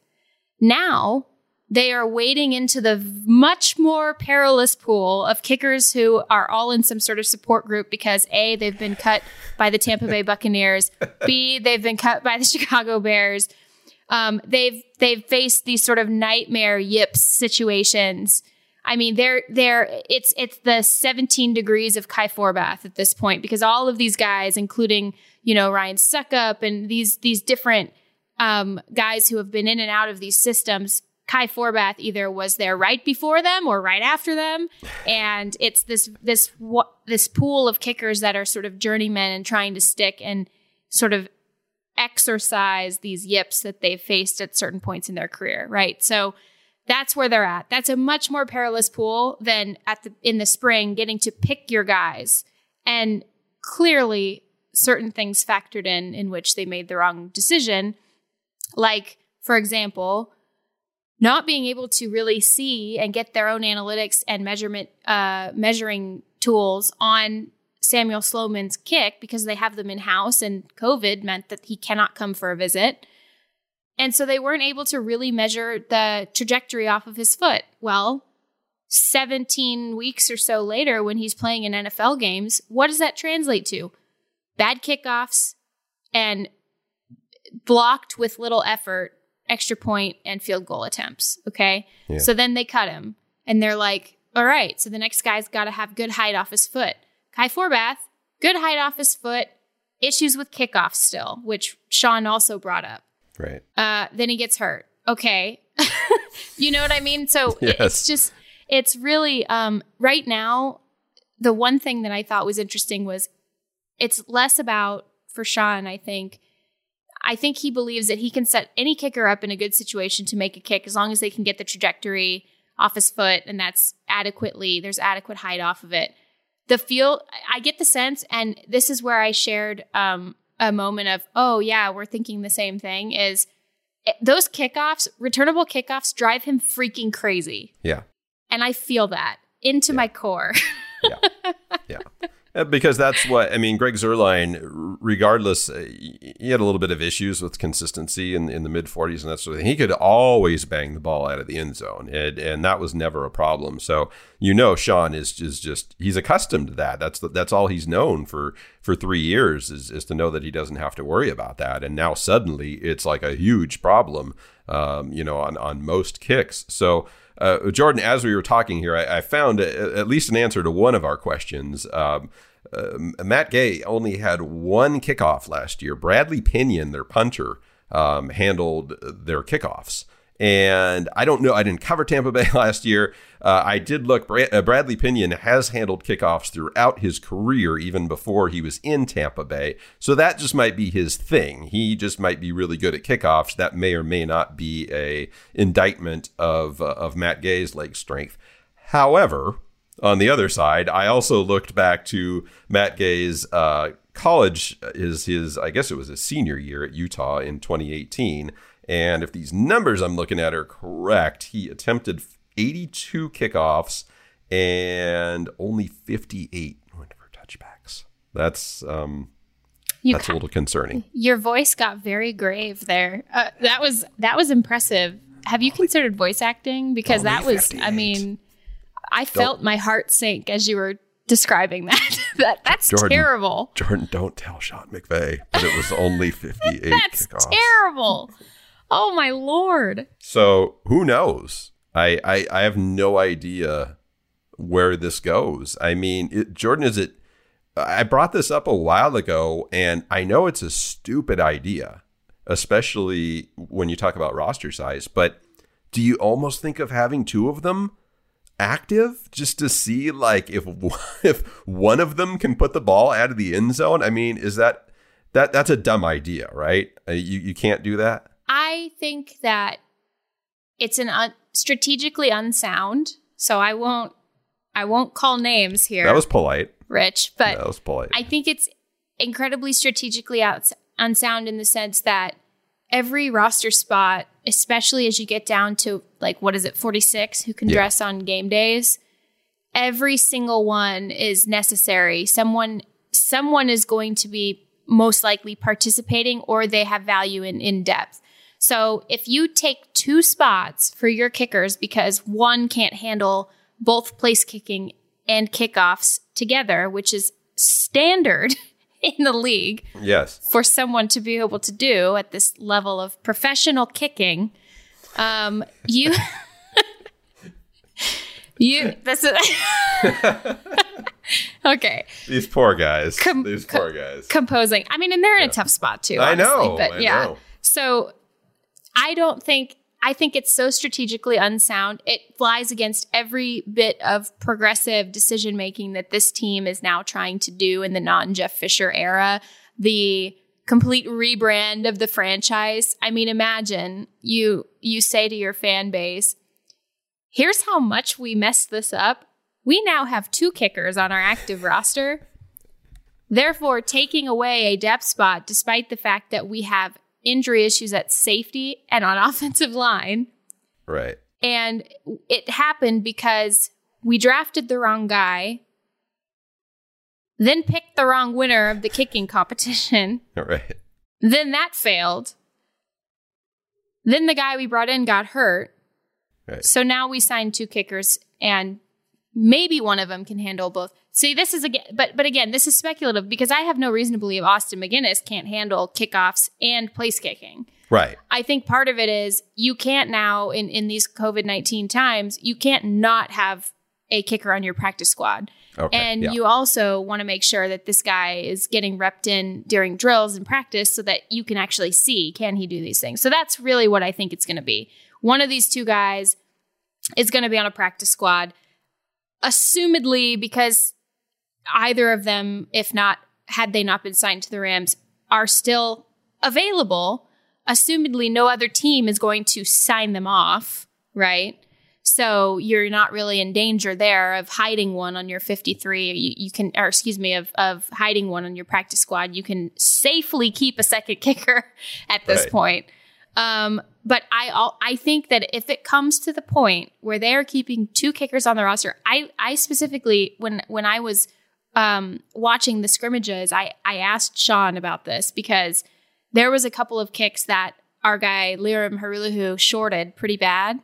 Now they are wading into the much more perilous pool of kickers who are all in some sort of support group because A, they've been cut by the Tampa Bay Buccaneers. B, they've been cut by the Chicago Bears. Um, they've they've faced these sort of nightmare yips situations. I mean, they're they're it's it's the seventeen degrees of Kai Forbath at this point, because all of these guys, including, you know, Ryan Suckup and these these different um, guys who have been in and out of these systems, Kai Forbath either was there right before them or right after them, and it's this this this pool of kickers that are sort of journeymen and trying to stick and sort of exercise these yips that they've faced at certain points in their career, right? So that's where they're at. That's a much more perilous pool than at the in the spring getting to pick your guys. And clearly certain things factored in in which they made the wrong decision. Like, for example, not being able to really see and get their own analytics and measurement uh, measuring tools on Samuel Sloman's kick because they have them in-house, and COVID meant that he cannot come for a visit. And so they weren't able to really measure the trajectory off of his foot. Well, seventeen weeks or so later, when he's playing in N F L games, what does that translate to? Bad kickoffs and blocked with little effort, extra point and field goal attempts. Okay. Yeah. So then they cut him and they're like, all right, so the next guy's got to have good height off his foot. Kai Forbath, good height off his foot, issues with kickoff still, which Sean also brought up. Right. Uh, then he gets hurt. Okay. You know what I mean? So Yes. it's just, it's really, um, right now, the one thing that I thought was interesting was it's less about, for Sean, I think, I think he believes that he can set any kicker up in a good situation to make a kick as long as they can get the trajectory off his foot and that's adequately, there's adequate height off of it. The feel, I get the sense, and this is where I shared um, a moment of, oh yeah, we're thinking the same thing, is it, those kickoffs, returnable kickoffs drive him freaking crazy. Yeah. And I feel that into Yeah. my core. Yeah. Yeah. Uh, Because that's what, I mean, Greg Zuerlein, r- regardless, uh, he had a little bit of issues with consistency in, in the mid forties and that sort of thing. He could always bang the ball out of the end zone, and, and that was never a problem. So, you know, Sean is, is just, he's accustomed to that. That's the, that's all he's known for, for three years is, is to know that he doesn't have to worry about that. And now suddenly it's like a huge problem, um, you know, on, on most kicks. So, Uh, Jordan, as we were talking here, I, I found a, at least an answer to one of our questions. Um, uh, Matt Gay only had one kickoff last year. Bradley Pinion, their punter, um, handled their kickoffs. And I don't know. I didn't cover Tampa Bay last year. Uh, I did look. Brad, uh, Bradley Pinion has handled kickoffs throughout his career, even before he was in Tampa Bay. So that just might be his thing. He just might be really good at kickoffs. That may or may not be a indictment of uh, of Matt Gay's leg strength. However, on the other side, I also looked back to Matt Gay's uh, college, his his I guess it was his senior year at Utah in twenty eighteen. And if these numbers I'm looking at are correct, he attempted eighty-two kickoffs and only fifty-eight went for touchbacks. That's um, You that's ca- a little concerning. Your voice got very grave there. Uh, that was that was impressive. Have you considered voice acting? Because Only that was, I fifty-eight. mean, I felt my heart sink as you were describing that. that that's Jordan, terrible. Jordan, don't tell Sean McVay, but it was only fifty-eight That's kickoffs. terrible. Oh my Lord. So who knows? I, I, I have no idea where this goes. I mean, it, Jordan, is it? I brought this up a while ago, and I know it's a stupid idea, especially when you talk about roster size. But do you almost think of having two of them active just to see, like, if if one of them can put the ball out of the end zone? I mean, is that that that's a dumb idea, right? Uh, you you can't do that. I think that it's an un- strategically unsound. So I won't I won't call names here. That was polite. Rich, but That was polite. I think it's incredibly strategically outs- unsound in the sense that every roster spot, especially as you get down to, like, what is it, forty-six, who can Yeah. dress on game days, every single one is necessary. Someone someone is going to be most likely participating, or they have value in, in depth. So if you take two spots for your kickers because one can't handle both place kicking and kickoffs together, which is standard in the league Yes. for someone to be able to do at this level of professional kicking, um, you, you, that's it. Okay. These poor guys. Com- These co- poor guys. Composing. I mean, and they're in a tough spot too. I honestly, know, But I yeah. know. So I don't think, I think it's so strategically unsound. It flies against every bit of progressive decision making that this team is now trying to do in the non-Jeff Fisher era. The complete rebrand of the franchise. I mean, imagine you you say to your fan base, here's how much we messed this up. We now have two kickers on our active roster. Therefore, taking away a depth spot, despite the fact that we have injury issues at safety and on offensive line. Right. And it happened because we drafted the wrong guy, then picked the wrong winner of the kicking competition. Right. Then that failed. Then the guy we brought in got hurt. Right. So now we signed two kickers, and maybe one of them can handle both. See, this is again, but but again, this is speculative because I have no reason to believe Austin McGinnis can't handle kickoffs and place kicking. Right. I think part of it is you can't now in in these COVID nineteen times, you can't not have a kicker on your practice squad. Okay, and yeah. you also want to make sure that this guy is getting repped in during drills and practice so that you can actually see, can he do these things? So that's really what I think it's going to be. One of these two guys is going to be on a practice squad, assumedly because either of them, if not, had they not been signed to the Rams, are still available. Assumedly, no other team is going to sign them off, right? So you're not really in danger there of hiding one on your fifty-three. You, you can, or excuse me, of of hiding one on your practice squad. You can safely keep a second kicker at this Right. point. Um, but I I think that if it comes to the point where they are keeping two kickers on the roster, I I specifically when when I was um, watching the scrimmages, I I asked Sean about this because there was a couple of kicks that our guy Lirim Harilahu shorted pretty bad.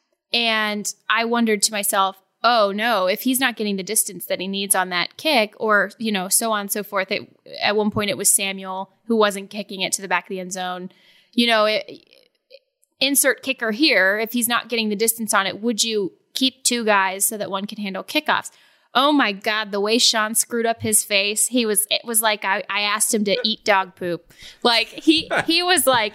And I wondered to myself, oh no, if he's not getting the distance that he needs on that kick, or, you know, so on and so forth. It, at one point it was Samuel who wasn't kicking it to the back of the end zone. You know, it, insert kicker here. If he's not getting the distance on it, would you keep two guys so that one can handle kickoffs? Oh my God, the way Sean screwed up his face, he was, it was like I, I asked him to eat dog poop. Like he, he was like,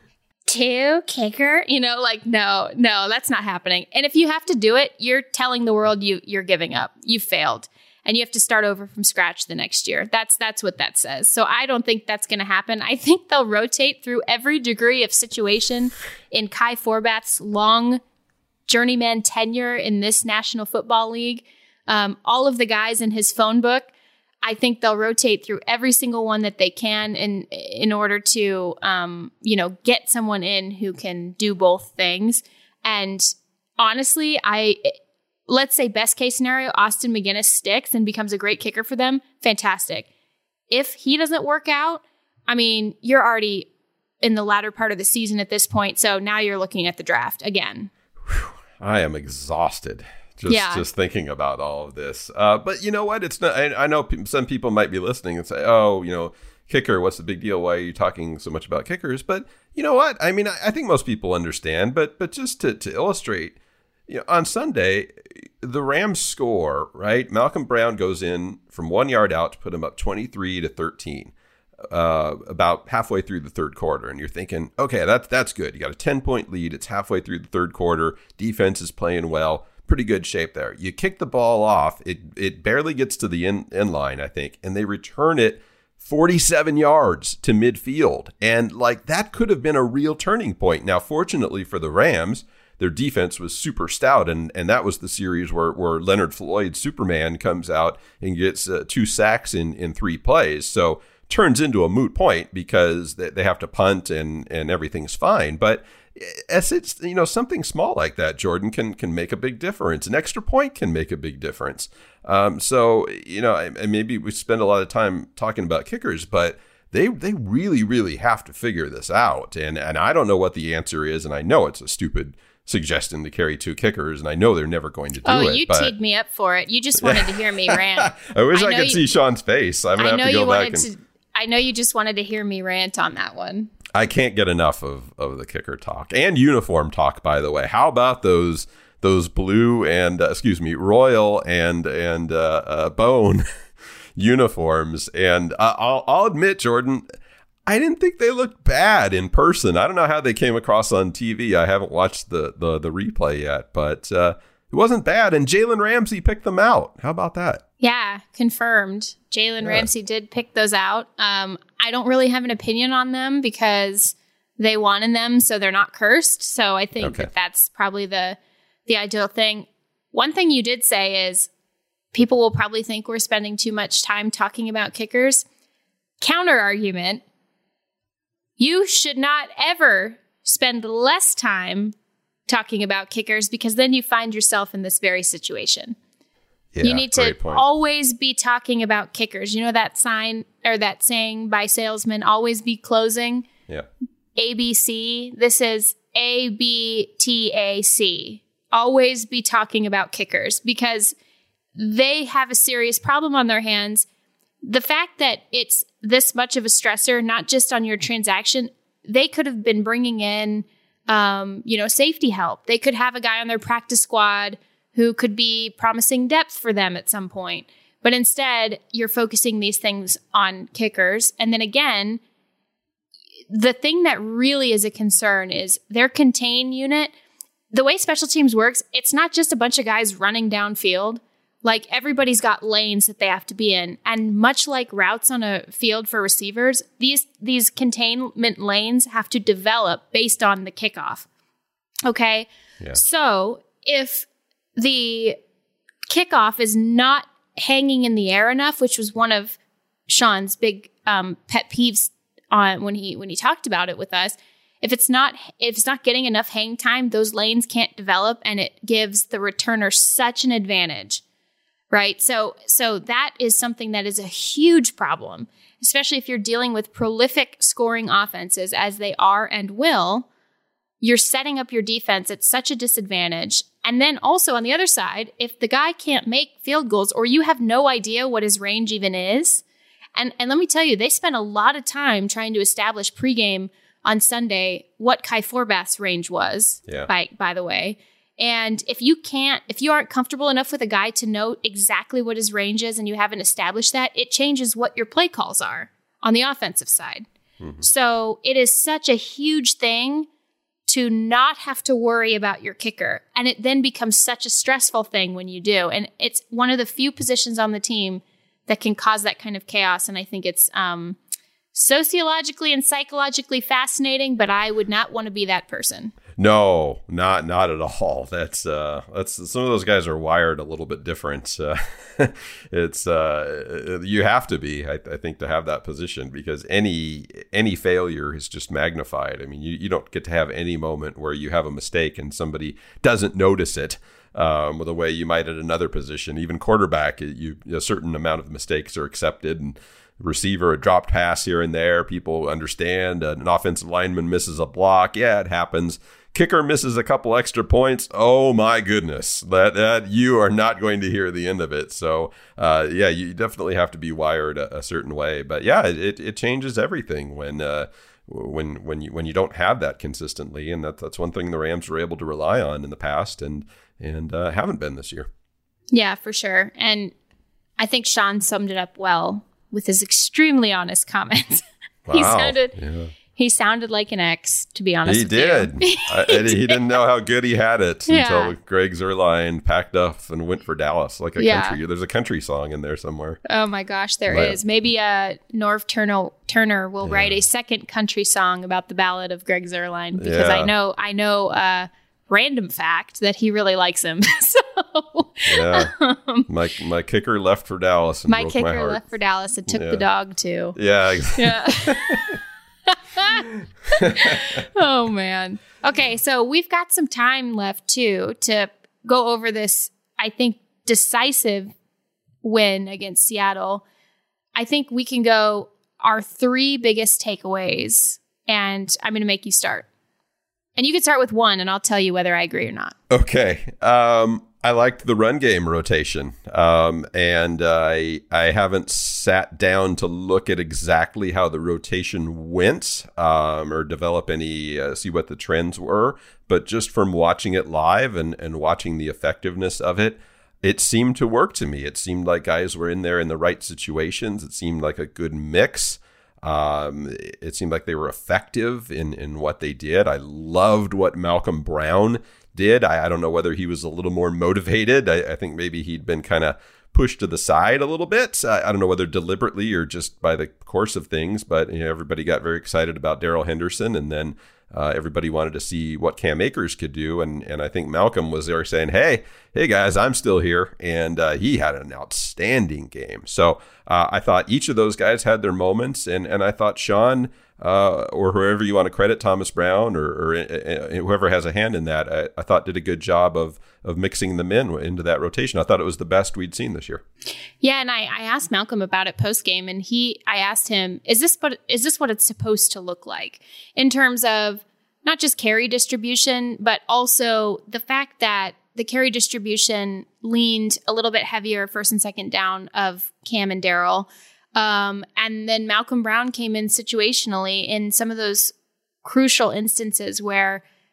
two kicker, you know, like, no, no, that's not happening. And if you have to do it, you're telling the world you you're giving up. You failed. And you have to start over from scratch the next year. That's that's what that says. So I don't think that's going to happen. I think they'll rotate through every degree of situation in Kai Forbath's long journeyman tenure in this National Football League. Um, all of the guys in his phone book, I think they'll rotate through every single one that they can in in order to, um, you know, get someone in who can do both things. And honestly, I let's say best case scenario, Austin McGinnis sticks and becomes a great kicker for them. Fantastic. If he doesn't work out, I mean, you're already in the latter part of the season at this point. So now you're looking at the draft again. I am exhausted. Just, Yeah. just thinking about all of this. Uh, but you know what? It's not. I, I know pe- some people might be listening and say, "Oh, you know, kicker. What's the big deal? Why are you talking so much about kickers?" But you know what? I mean, I, I think most people understand. But but just to, to illustrate, you know, on Sunday, the Rams score. Right, Malcolm Brown goes in from one yard out to put him up twenty-three to thirteen. Uh, about halfway through the third quarter, and you're thinking, okay, that's that's good. You got a ten point lead. It's halfway through the third quarter. Defense is playing well. Pretty good shape there. You kick the ball off. It it barely gets to the end, end line, I think, and they return it forty-seven yards to midfield. And like that could have been a real turning point. Now, fortunately for the Rams, their defense was super stout, and and that was the series where where Leonard Floyd, Superman, comes out and gets uh, two sacks in in three plays. So turns into a moot point because they, they have to punt and and everything's fine. But as it's, you know, something small like that, Jordan, can can make a big difference. An extra point can make a big difference. Um, so, you know, and maybe we spend a lot of time talking about kickers, but they they really, really have to figure this out. And and I don't know what the answer is, and I know it's a stupid suggestion to carry two kickers, and I know they're never going to do oh, it. you but teed me up for it. You just wanted to hear me rant. I wish I, I could know you- see Sean's face. I'm gonna I know have to you go back wanted and to. I know you just wanted to hear me rant on that one. I can't get enough of, of the kicker talk and uniform talk, by the way. How about those those blue and, uh, excuse me, royal and and uh, uh, bone uniforms? And uh, I'll, I'll admit, Jordan, I didn't think they looked bad in person. I don't know how they came across on T V. I haven't watched the, the, the replay yet, but uh, it wasn't bad. And Jalen Ramsey picked them out. How about that? Yeah, confirmed. Jalen Yeah. Ramsey did pick those out. Um, I don't really have an opinion on them because they wanted them, so they're not cursed. So I think Okay. that that's probably the the ideal thing. One thing you did say is people will probably think we're spending too much time talking about kickers. Counter argument: you should not ever spend less time talking about kickers because then you find yourself in this very situation. Yeah, You need to great point. always be talking about kickers. You know that sign or that saying by salesmen, always be closing? Yeah. A B C. This is A B T A C. Always be talking about kickers because they have a serious problem on their hands. The fact that it's this much of a stressor, not just on your transaction, they could have been bringing in, um, you know, safety help. They could have a guy on their practice squad who could be promising depth for them at some point. But instead, you're focusing these things on kickers. And then again, the thing that really is a concern is their contain unit. The way special teams works, it's not just a bunch of guys running downfield. Like, everybody's got lanes that they have to be in. And much like routes on a field for receivers, these these containment lanes have to develop based on the kickoff. Okay? Yeah. So if the kickoff is not hanging in the air enough, which was one of Sean's big um, pet peeves on when he when he talked about it with us, if it's not if it's not getting enough hang time, those lanes can't develop, and it gives the returner such an advantage. Right. So so that is something that is a huge problem, especially if you're dealing with prolific scoring offenses as they are and will. You're setting up your defense at such a disadvantage. And then also on the other side, if the guy can't make field goals or you have no idea what his range even is, and, and let me tell you, they spent a lot of time trying to establish pregame on Sunday what Kai Forbath's range was, yeah. by by the way. And if you can't, if you aren't comfortable enough with a guy to know exactly what his range is and you haven't established that, it changes what your play calls are on the offensive side. Mm-hmm. So it is such a huge thing to not have to worry about your kicker. And it then becomes such a stressful thing when you do. And it's one of the few positions on the team that can cause that kind of chaos. And I think it's um, sociologically and psychologically fascinating, but I would not want to be that person. No, not not at all. That's uh, that's some of those guys are wired a little bit different. Uh, it's uh, you have to be, I, I think, to have that position, because any any failure is just magnified. I mean, you, you don't get to have any moment where you have a mistake and somebody doesn't notice it um, the way you might at another position. Even quarterback, you a certain amount of mistakes are accepted, and receiver, a dropped pass here and there, people understand. An offensive lineman misses a block. Yeah, it happens. Kicker misses a couple extra points. Oh my goodness, that that you are not going to hear the end of it. So uh, yeah, you definitely have to be wired a, a certain way. But yeah, it it changes everything when uh, when when you when you don't have that consistently, and that that's one thing the Rams were able to rely on in the past, and and uh, haven't been this year. Yeah, for sure. And I think Sean summed it up well with his extremely honest comments. Wow. he sounded. Yeah. He sounded like an ex, to be honest he with did. you. he I, did. He didn't know how good he had it Yeah. until Greg Zuerlein packed up and went for Dallas, like a Yeah. country. There's a country song in there somewhere. Oh my gosh, there Right. is. Maybe uh, Norv Turner, Turner will Yeah. write a second country song about the ballad of Greg Zuerlein, because Yeah. I know, I know, uh, random fact that he really likes him. so Yeah, my my kicker left for Dallas. And my broke kicker my heart. left for Dallas and took Yeah. the dog too. Yeah, exactly. Yeah. Oh man. Okay, so we've got some time left too to go over this, I think, decisive win against Seattle. I think we can go our three biggest takeaways, and I'm going to make you start. And you can start with one, and I'll tell you whether I agree or not. Okay. Um, I liked the run game rotation, um, and uh, I I haven't sat down to look at exactly how the rotation went um, or develop any uh, see what the trends were. But just from watching it live and and watching the effectiveness of it, it seemed to work to me. It seemed like guys were in there in the right situations. It seemed like a good mix. Um, it seemed like they were effective in, in what they did. I loved what Malcolm Brown did. I, I don't know whether he was a little more motivated. I, I think maybe he'd been kind of pushed to the side a little bit. I, I don't know whether deliberately or just by the course of things, but you know, everybody got very excited about Darrell Henderson, and then uh, everybody wanted to see what Cam Akers could do. And and I think Malcolm was there saying, hey, hey guys, I'm still here. And uh, he had an outstanding game. So uh, I thought each of those guys had their moments. And, and I thought Sean, uh, or whoever you want to credit, Thomas Brown or, or uh, whoever has a hand in that, I, I thought did a good job of of mixing them in into that rotation. I thought it was the best we'd seen this year. Yeah, and I, I asked Malcolm about it post game, and he, I asked him, is this what is this what it's supposed to look like in terms of not just carry distribution, but also the fact that the carry distribution leaned a little bit heavier first and second down of Cam and Darrell. Um, and then Malcolm Brown came in situationally in some of those crucial instances where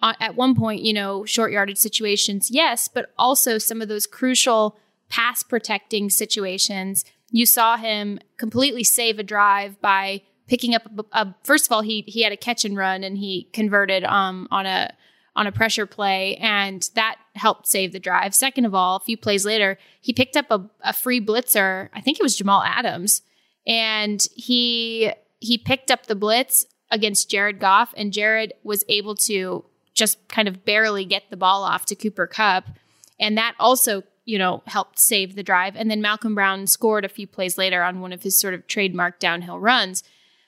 at one point, you know, short yardage situations, yes, but also some of those crucial pass protecting situations. You saw him completely save a drive by picking up a, a first of all, he he had a catch and run and he converted um on a on a pressure play, and that helped save the drive. Second of all, a few plays later, he picked up a, a free blitzer. I think it was Jamal Adams, and he he picked up the blitz against Jared Goff, and Jared was able to just kind of barely get the ball off to Cooper Kupp, and that also, you know, helped save the drive. And then Malcolm Brown scored a few plays later on one of his sort of trademark downhill runs.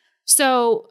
So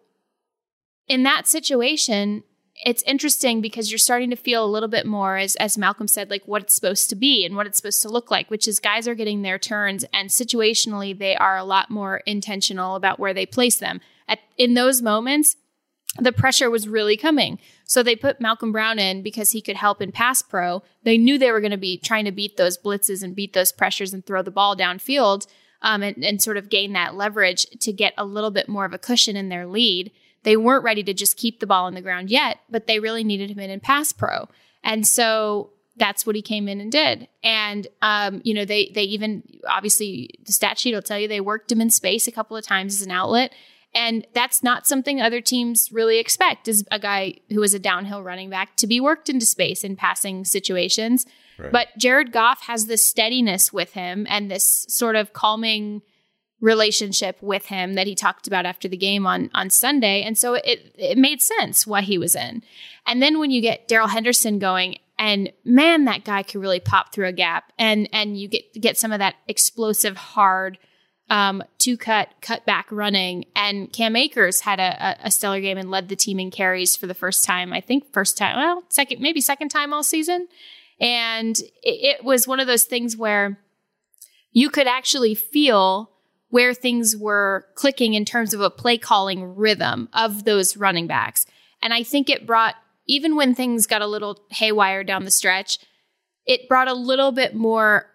in that situation, it's interesting because you're starting to feel a little bit more, as as Malcolm said, like what it's supposed to be and what it's supposed to look like, which is guys are getting their turns, and situationally they are a lot more intentional about where they place them. At, in those moments, the pressure was really coming. So they put Malcolm Brown in because he could help in pass pro. They knew they were going to be trying to beat those blitzes and beat those pressures and throw the ball downfield um, and, and sort of gain that leverage to get a little bit more of a cushion in their lead. They weren't ready to just keep the ball on the ground yet, but they really needed him in in pass pro. And so that's what he came in and did. And, um, you know, they they even, obviously, the stat sheet will tell you they worked him in space a couple of times as an outlet. And that's not something other teams really expect, is a guy who is a downhill running back to be worked into space in passing situations. Right. But Jared Goff has this steadiness with him and this sort of calming relationship with him that he talked about after the game on, on Sunday. And so it it made sense why he was in. And then when you get Darrell Henderson going, and man, that guy can really pop through a gap, and and you get get some of that explosive, hard um, two cut, cut back running. And Cam Akers had a, a stellar game and led the team in carries for the first time. I think first time, well, second, maybe second time all season. And it, it was one of those things where you could actually feel where things were clicking in terms of a play calling rhythm of those running backs. And I think it brought, even when things got a little haywire down the stretch, it brought a little bit more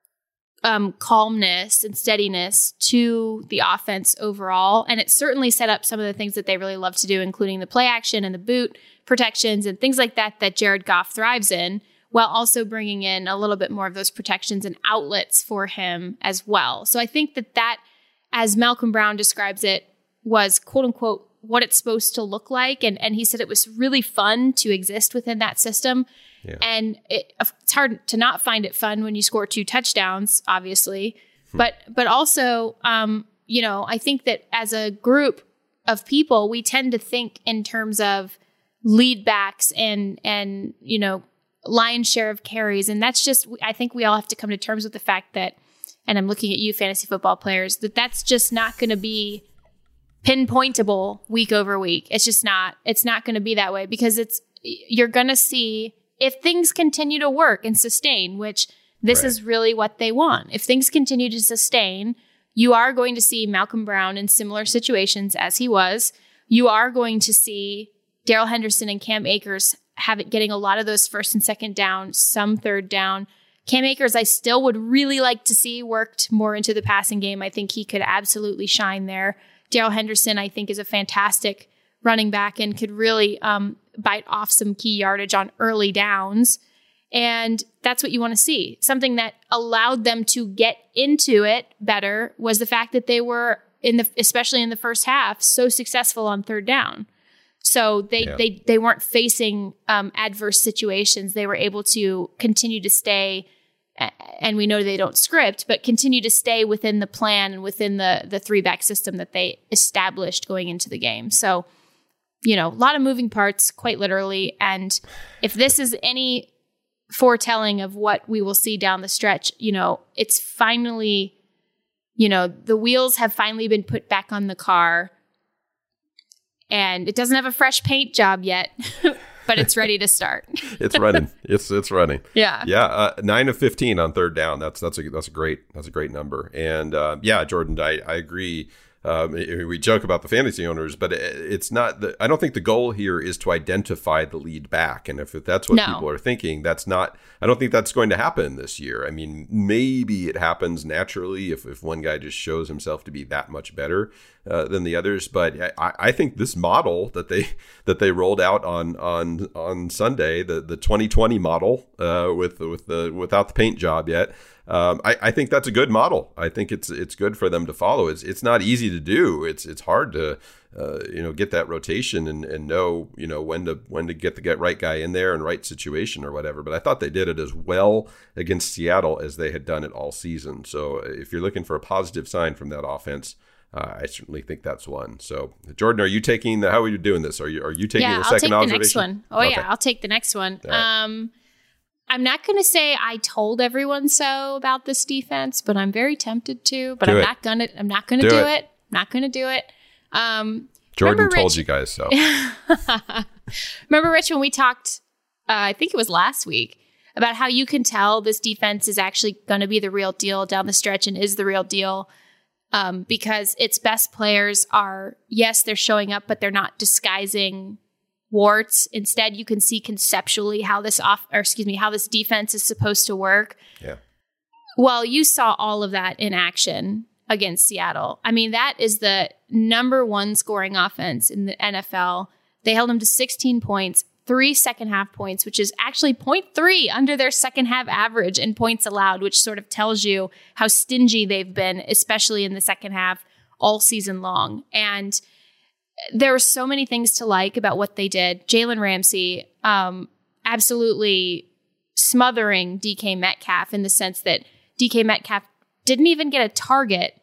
um, calmness and steadiness to the offense overall. And it certainly set up some of the things that they really love to do, including the play action and the boot protections and things like that that Jared Goff thrives in, while also bringing in a little bit more of those protections and outlets for him as well. So I think that that, as Malcolm Brown describes it, was quote unquote what it's supposed to look like. And, and he said it was really fun to exist within that system. Yeah. And it, it's hard to not find it fun when you score two touchdowns, obviously. Hmm. But but also, um, you know, I think that as a group of people, we tend to think in terms of lead backs and and, you know, lion's share of carries. And that's just, I think we all have to come to terms with the fact that, and I'm looking at you fantasy football players, that that's just not going to be pinpointable week over week. It's just not, it's not going to be that way, because it's, you're going to see if things continue to work and sustain, which this right. is really what they want. If things continue to sustain, you are going to see Malcolm Brown in similar situations as he was. You are going to see Darrell Henderson and Cam Akers have it getting a lot of those first and second down, some third down. Cam Akers, I still would really like to see worked more into the passing game. I think he could absolutely shine there. Darrell Henderson, I think, is a fantastic running back and could really um, bite off some key yardage on early downs. And that's what you want to see. Something that allowed them to get into it better was the fact that they were, in the especially in the first half, so successful on third down. So they, yeah. they, they weren't facing um, adverse situations. They were able to continue to stay, and we know they don't script, but continue to stay within the plan and within the, the three-back system that they established going into the game. So, you know, a lot of moving parts, quite literally. And if this is any foretelling of what we will see down the stretch, you know, it's finally, you know, the wheels have finally been put back on the car. And it doesn't have a fresh paint job yet, but it's ready to start. It's running. It's it's running. Yeah. Yeah. Uh, nine of fifteen on third down. That's that's a that's a great that's a great number. And uh, yeah, Jordan, I, I agree. Um, we joke about the fantasy owners, but it's not the, I don't think the goal here is to identify the lead back. And if that's what no. people are thinking, that's not, I don't think that's going to happen this year. I mean, maybe it happens naturally if, if one guy just shows himself to be that much better uh, than the others. But I, I think this model that they, that they rolled out on, on, on Sunday, the, the twenty twenty model uh, with, with the, without the paint job yet, Um, I, I think that's a good model. I think it's it's good for them to follow. It's it's not easy to do. It's it's hard to uh, you know get that rotation and, and know you know when to when to get the get right guy in there and right situation or whatever. But I thought they did it as well against Seattle as they had done it all season. So if you're looking for a positive sign from that offense, uh, I certainly think that's one. So Jordan, are you taking the how are you doing this? Are you are you taking yeah, the I'll second take observation? The next one. Oh okay. yeah, I'll take the next one. Right. Um. I'm not going to say I told everyone so about this defense, but I'm very tempted to. But do I'm it. not going to. I'm not going to do, do it. it. I'm not going to do it. Um, Jordan remember, told Rich, you guys so. Remember, Rich, when we talked, uh, I think it was last week, about how you can tell this defense is actually going to be the real deal down the stretch and is the real deal um, because its best players are, yes, they're showing up, but they're not disguising warts. Instead, you can see conceptually how this off, or excuse me, how this defense is supposed to work. Yeah. Well, you saw all of that in action against Seattle. I mean, that is the number one scoring offense in the N F L. They held them to sixteen points, three second half points, which is actually zero point three under their second half average in points allowed, which sort of tells you how stingy they've been, especially in the second half all season long. And there were so many things to like about what they did. Jalen Ramsey, um, absolutely smothering D K Metcalf in the sense that D K Metcalf didn't even get a target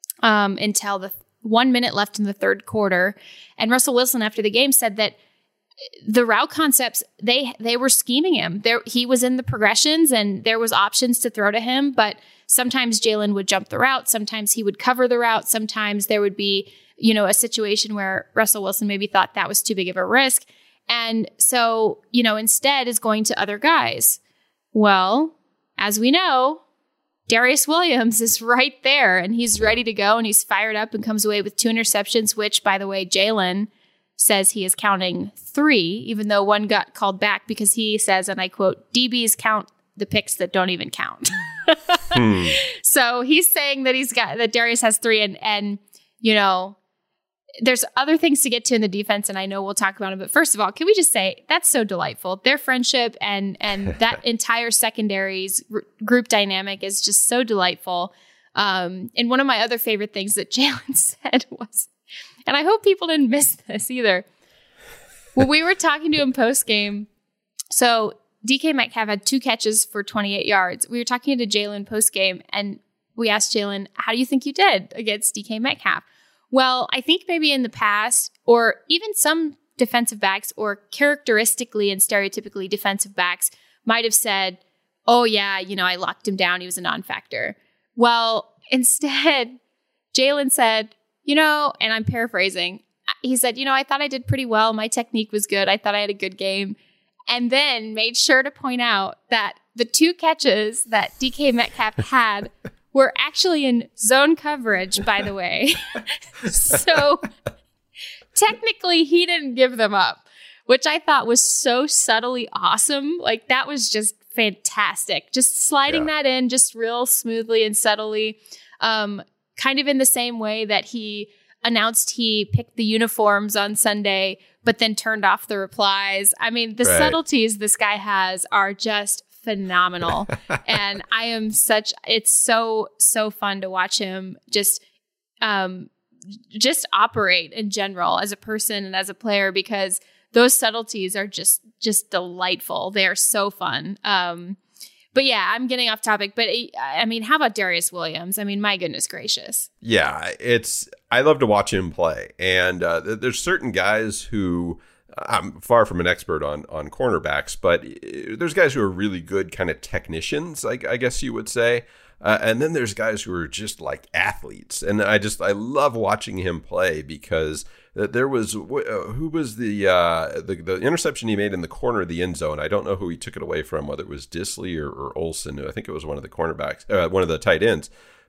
um, until the one minute left in the third quarter. And Russell Wilson, after the game, said that the route concepts, they they were scheming him. There, he was in the progressions and there was options to throw to him, but sometimes Jalen would jump the route. Sometimes he would cover the route. Sometimes there would be you know, a situation where Russell Wilson maybe thought that was too big of a risk. And so, you know, instead is going to other guys. Well, as we know, Darius Williams is right there and he's ready to go and he's fired up and comes away with two interceptions, which, by the way, Jalen says he is counting three, even though one got called back because he says, and I quote, D Bs count the picks that don't even count. hmm. So he's saying that he's got, that Darius has three and, and, you know, there's other things to get to in the defense, and I know we'll talk about it. But first of all, can we just say that's so delightful? Their friendship and and that entire secondary's r- group dynamic is just so delightful. Um, and one of my other favorite things that Jalen said was, and I hope people didn't miss this either, when we were talking to him post game. So D K Metcalf had two catches for twenty-eight yards. We were talking to Jalen post game, and we asked Jalen, "How do you think you did against D K Metcalf?" Well, I think maybe in the past, or even some defensive backs, or characteristically and stereotypically defensive backs, might have said, oh yeah, you know, I locked him down. He was a non-factor. Well, instead, Jalen said, you know, and I'm paraphrasing, he said, you know, I thought I did pretty well. My technique was good. I thought I had a good game. And then made sure to point out that the two catches that D K Metcalf had were actually in zone coverage, by the way. So technically he didn't give them up, which I thought was so subtly awesome. Like that was just fantastic. Just sliding yeah. that in just real smoothly and subtly. Um, kind of in the same way that he announced he picked the uniforms on Sunday, but then turned off the replies. I mean, the right. subtleties this guy has are just phenomenal. And I am such, it's so, so fun to watch him just, um, just operate in general as a person and as a player, because those subtleties are just, just delightful. They are so fun. Um, but yeah, I'm getting off topic, but I mean, how about Darius Williams? I mean, my goodness gracious. Yeah, it's, I love to watch him play. And uh, there's certain guys who, I'm far from an expert on on cornerbacks, but there's guys who are really good kind of technicians, I, I guess you would say. Uh, and then there's guys who are just like athletes. And I just, I love watching him play because there was, who was the, uh, the the interception he made in the corner of the end zone? I don't know who he took it away from, whether it was Disley or, or Olsen. I think it was one of the cornerbacks, uh, one of the tight ends.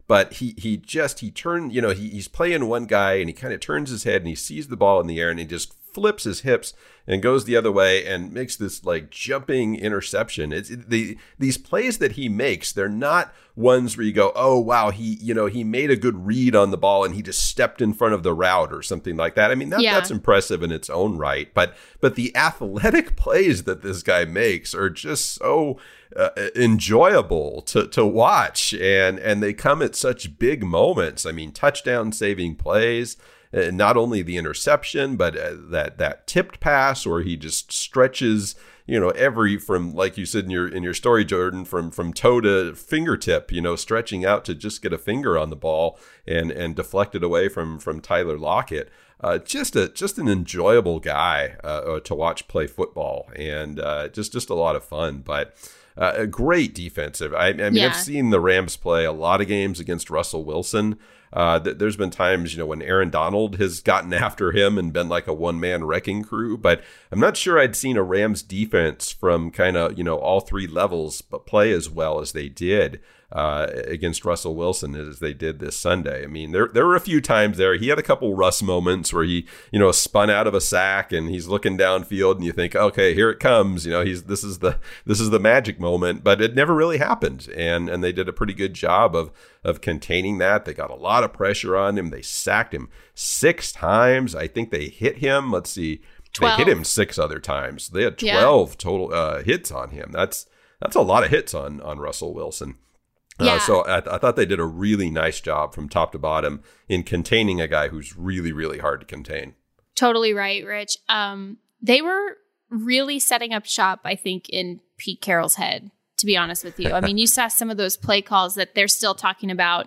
but he he just he turned, you know, he, he's playing one guy and he kind of turns his head and he sees the ball in the air and he just flips his hips and goes the other way and makes this like jumping interception. It's it, the these plays that he makes, they're not ones where you go, oh wow, he you know he made a good read on the ball and he just stepped in front of the route or something like that. I mean that, yeah. that's impressive in its own right, but but the athletic plays that this guy makes are just so uh, enjoyable to to watch, and and they come at such big moments. I mean, touchdown saving plays. Uh, not only the interception, but uh, that that tipped pass where he just stretches, you know, every from, like you said in your in your story, Jordan, from from toe to fingertip, you know, stretching out to just get a finger on the ball and and deflect it away from from Tyler Lockett. Uh, just a just an enjoyable guy uh, to watch play football, and uh, just just a lot of fun. But uh, a great defensive. I, I mean, yeah. I've seen the Rams play a lot of games against Russell Wilson. Uh, th- there's been times, you know, when Aaron Donald has gotten after him and been like a one-man wrecking crew, but I'm not sure I'd seen a Rams defense from kind of, you know, all three levels, but play as well as they did uh, against Russell Wilson as they did this Sunday. I mean, there there were a few times there. He had a couple Russ moments where he, you know, spun out of a sack and he's looking downfield and you think, okay, here it comes. You know, he's this is the this is the magic moment, but it never really happened. And and they did a pretty good job of of containing that. They got a lot of pressure on him. They sacked him six times. I think they hit him. Let's see. twelve. They hit him six other times. They had twelve yeah. total uh, hits on him. That's that's a lot of hits on on Russell Wilson. Yeah. Uh, so I, I thought they did a really nice job from top to bottom in containing a guy who's really, really hard to contain. Totally right, Rich. Um, they were really setting up shop, I think, in Pete Carroll's head, to be honest with you. I mean, you saw some of those play calls that they're still talking about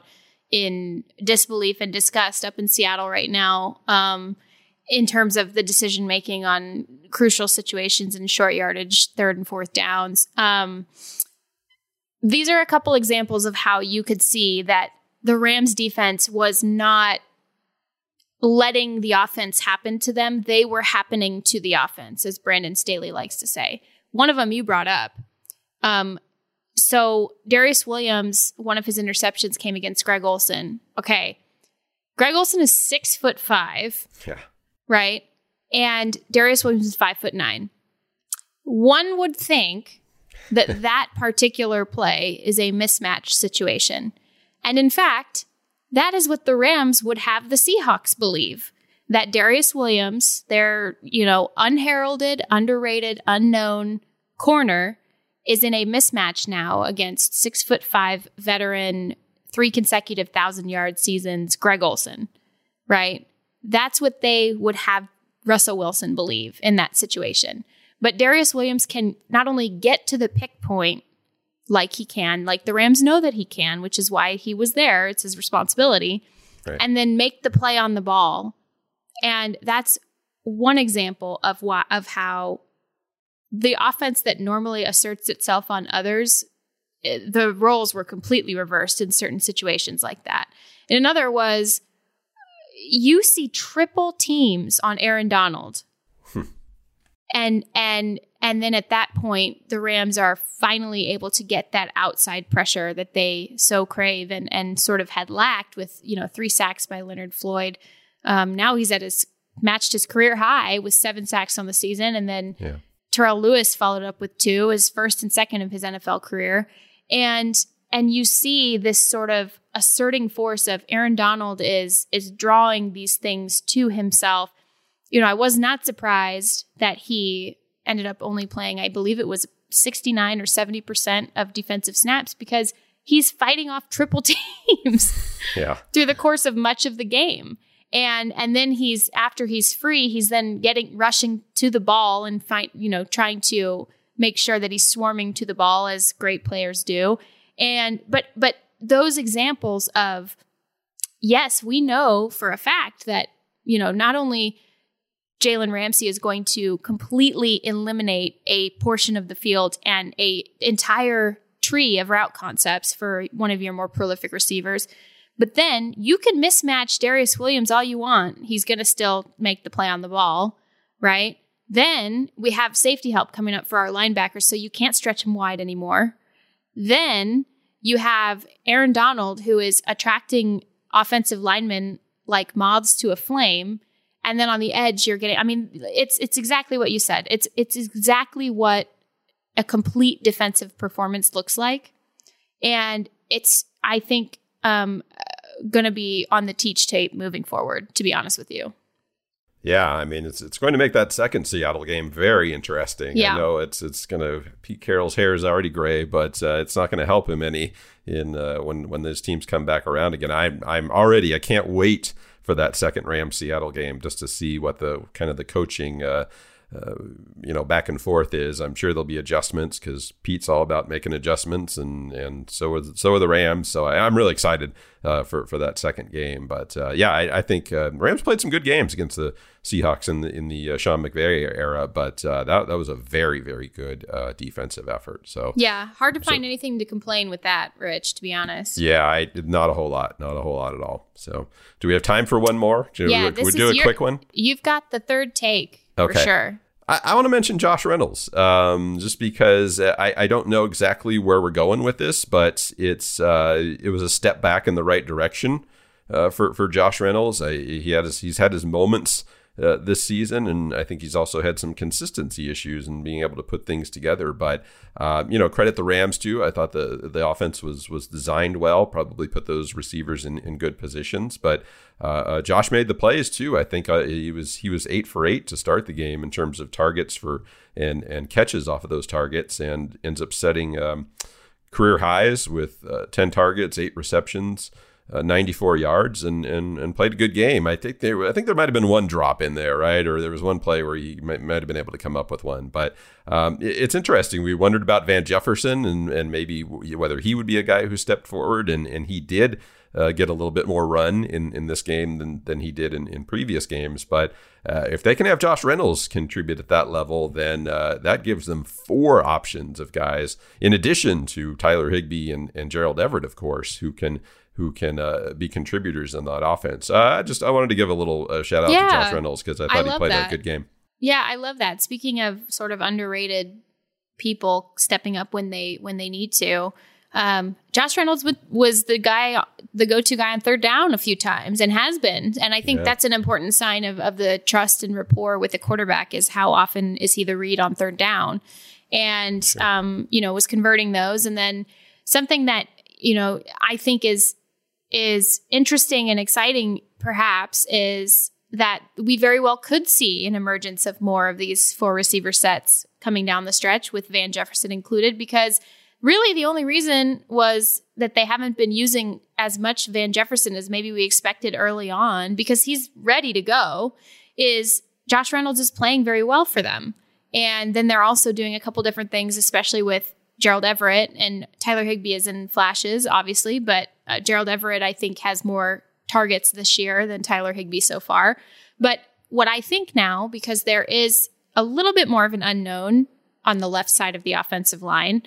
in disbelief and disgust up in Seattle right now, um, in terms of the decision making on crucial situations and short yardage, third and fourth downs. Um, these are a couple examples of how you could see that the Rams defense was not letting the offense happen to them. They were happening to the offense, as Brandon Staley likes to say. One of them you brought up. Um, so Darius Williams, one of his interceptions came against Greg Olsen. Okay. Greg Olsen is six foot five. Yeah. Right. And Darius Williams is five foot nine. One would think that that particular play is a mismatch situation. And in fact, that is what the Rams would have the Seahawks believe, that Darius Williams, their, you know, unheralded, underrated, unknown corner, is in a mismatch now against six foot five veteran, three consecutive thousand yard seasons, Greg Olsen, right? That's what they would have Russell Wilson believe in that situation. But Darius Williams can not only get to the pick point like he can, like the Rams know that he can, which is why he was there. It's his responsibility. Right. And then make the play on the ball. And that's one example of why, of how the offense that normally asserts itself on others, the roles were completely reversed in certain situations like that. And another was, you see triple teams on Aaron Donald. And and and then at that point, the Rams are finally able to get that outside pressure that they so crave and and sort of had lacked with, you know, three sacks by Leonard Floyd. Um, now he's at his matched his career high with seven sacks on the season, and then yeah. Terrell Lewis followed up with two, his first and second of his N F L career. And and you see this sort of asserting force of Aaron Donald is is drawing these things to himself. You know, I was not surprised that he ended up only playing, I believe it was sixty-nine or seventy percent of defensive snaps, because he's fighting off triple teams yeah. through the course of much of the game. And and then he's, after he's free, he's then getting, rushing to the ball and find, you know, trying to make sure that he's swarming to the ball as great players do. And, but, but those examples of, yes, we know for a fact that, you know, not only Jalen Ramsey is going to completely eliminate a portion of the field and a entire tree of route concepts for one of your more prolific receivers. But then you can mismatch Darius Williams all you want. He's going to still make the play on the ball, right? Then we have safety help coming up for our linebackers, so you can't stretch him wide anymore. Then you have Aaron Donald, who is attracting offensive linemen like moths to a flame. And then on the edge, you're getting, I mean, it's it's exactly what you said. It's it's exactly what a complete defensive performance looks like. And it's, I think, um, going to be on the teach tape moving forward, to be honest with you. Yeah, I mean, it's it's going to make that second Seattle game very interesting. Yeah. I know it's it's going to, Pete Carroll's hair is already gray, but uh, it's not going to help him any in uh, when when those teams come back around again. I'm I'm already, I can't wait for that second Rams Seattle game just to see what the kind of the coaching uh, uh, you know, back and forth is. I'm sure there'll be adjustments because Pete's all about making adjustments, and and so are so are the Rams. So I, I'm really excited uh, for for that second game. But uh, yeah, I, I think uh, Rams played some good games against the Seahawks in the in the uh, Sean McVay era, but uh, that that was a very very good uh, defensive effort. So yeah, hard to find so, anything to complain with that, Rich. To be honest. Yeah, I not a whole lot, not a whole lot at all. So do we have time for one more? Do yeah, we, this we do is a your, quick one. You've got the third take Okay. for sure. I, I want to mention Josh Reynolds, um, just because I, I don't know exactly where we're going with this, but it's uh, it was a step back in the right direction uh, for for Josh Reynolds. I, he had his, he's had his moments uh, this season, and I think he's also had some consistency issues in being able to put things together. But uh, you know, credit the Rams too. I thought the the offense was was designed well. Probably put those receivers in, in good positions, but. Uh, uh, Josh made the plays too. I think uh, he was he was eight for eight to start the game in terms of targets for and and catches off of those targets, and ends up setting um, career highs with uh, ten targets, eight receptions, uh, ninety-four yards, and, and and played a good game. I think there I think there might have been one drop in there, right? Or there was one play where he might, might have been able to come up with one. But um, it, it's interesting. We wondered about Van Jefferson and and maybe whether he would be a guy who stepped forward, and and he did. Uh, get a little bit more run in, in this game than, than he did in, in previous games. But uh, if they can have Josh Reynolds contribute at that level, then uh, that gives them four options of guys, in addition to Tyler Higbee and, and Gerald Everett, of course, who can who can uh, be contributors in that offense. Uh, I just I wanted to give a little uh, shout out yeah, to Josh Reynolds because I thought I he played that. a good game. Yeah, I love that. Speaking of sort of underrated people stepping up when they when they need to. Um, Josh Reynolds w- was the guy, the go-to guy on third down a few times and has been. And I think yeah. that's an important sign of, of the trust and rapport with the quarterback is how often is he the read on third down and, sure. um, you know, was converting those. And then something that, you know, I think is, is interesting and exciting perhaps is that we very well could see an emergence of more of these four receiver sets coming down the stretch with Van Jefferson included, because really, the only reason was that they haven't been using as much Van Jefferson as maybe we expected early on because he's ready to go, is Josh Reynolds is playing very well for them. And then they're also doing a couple different things, especially with Gerald Everett, and Tyler Higbee is in flashes, obviously, but uh, Gerald Everett, I think, has more targets this year than Tyler Higbee so far. But what I think now, because there is a little bit more of an unknown on the left side of the offensive line,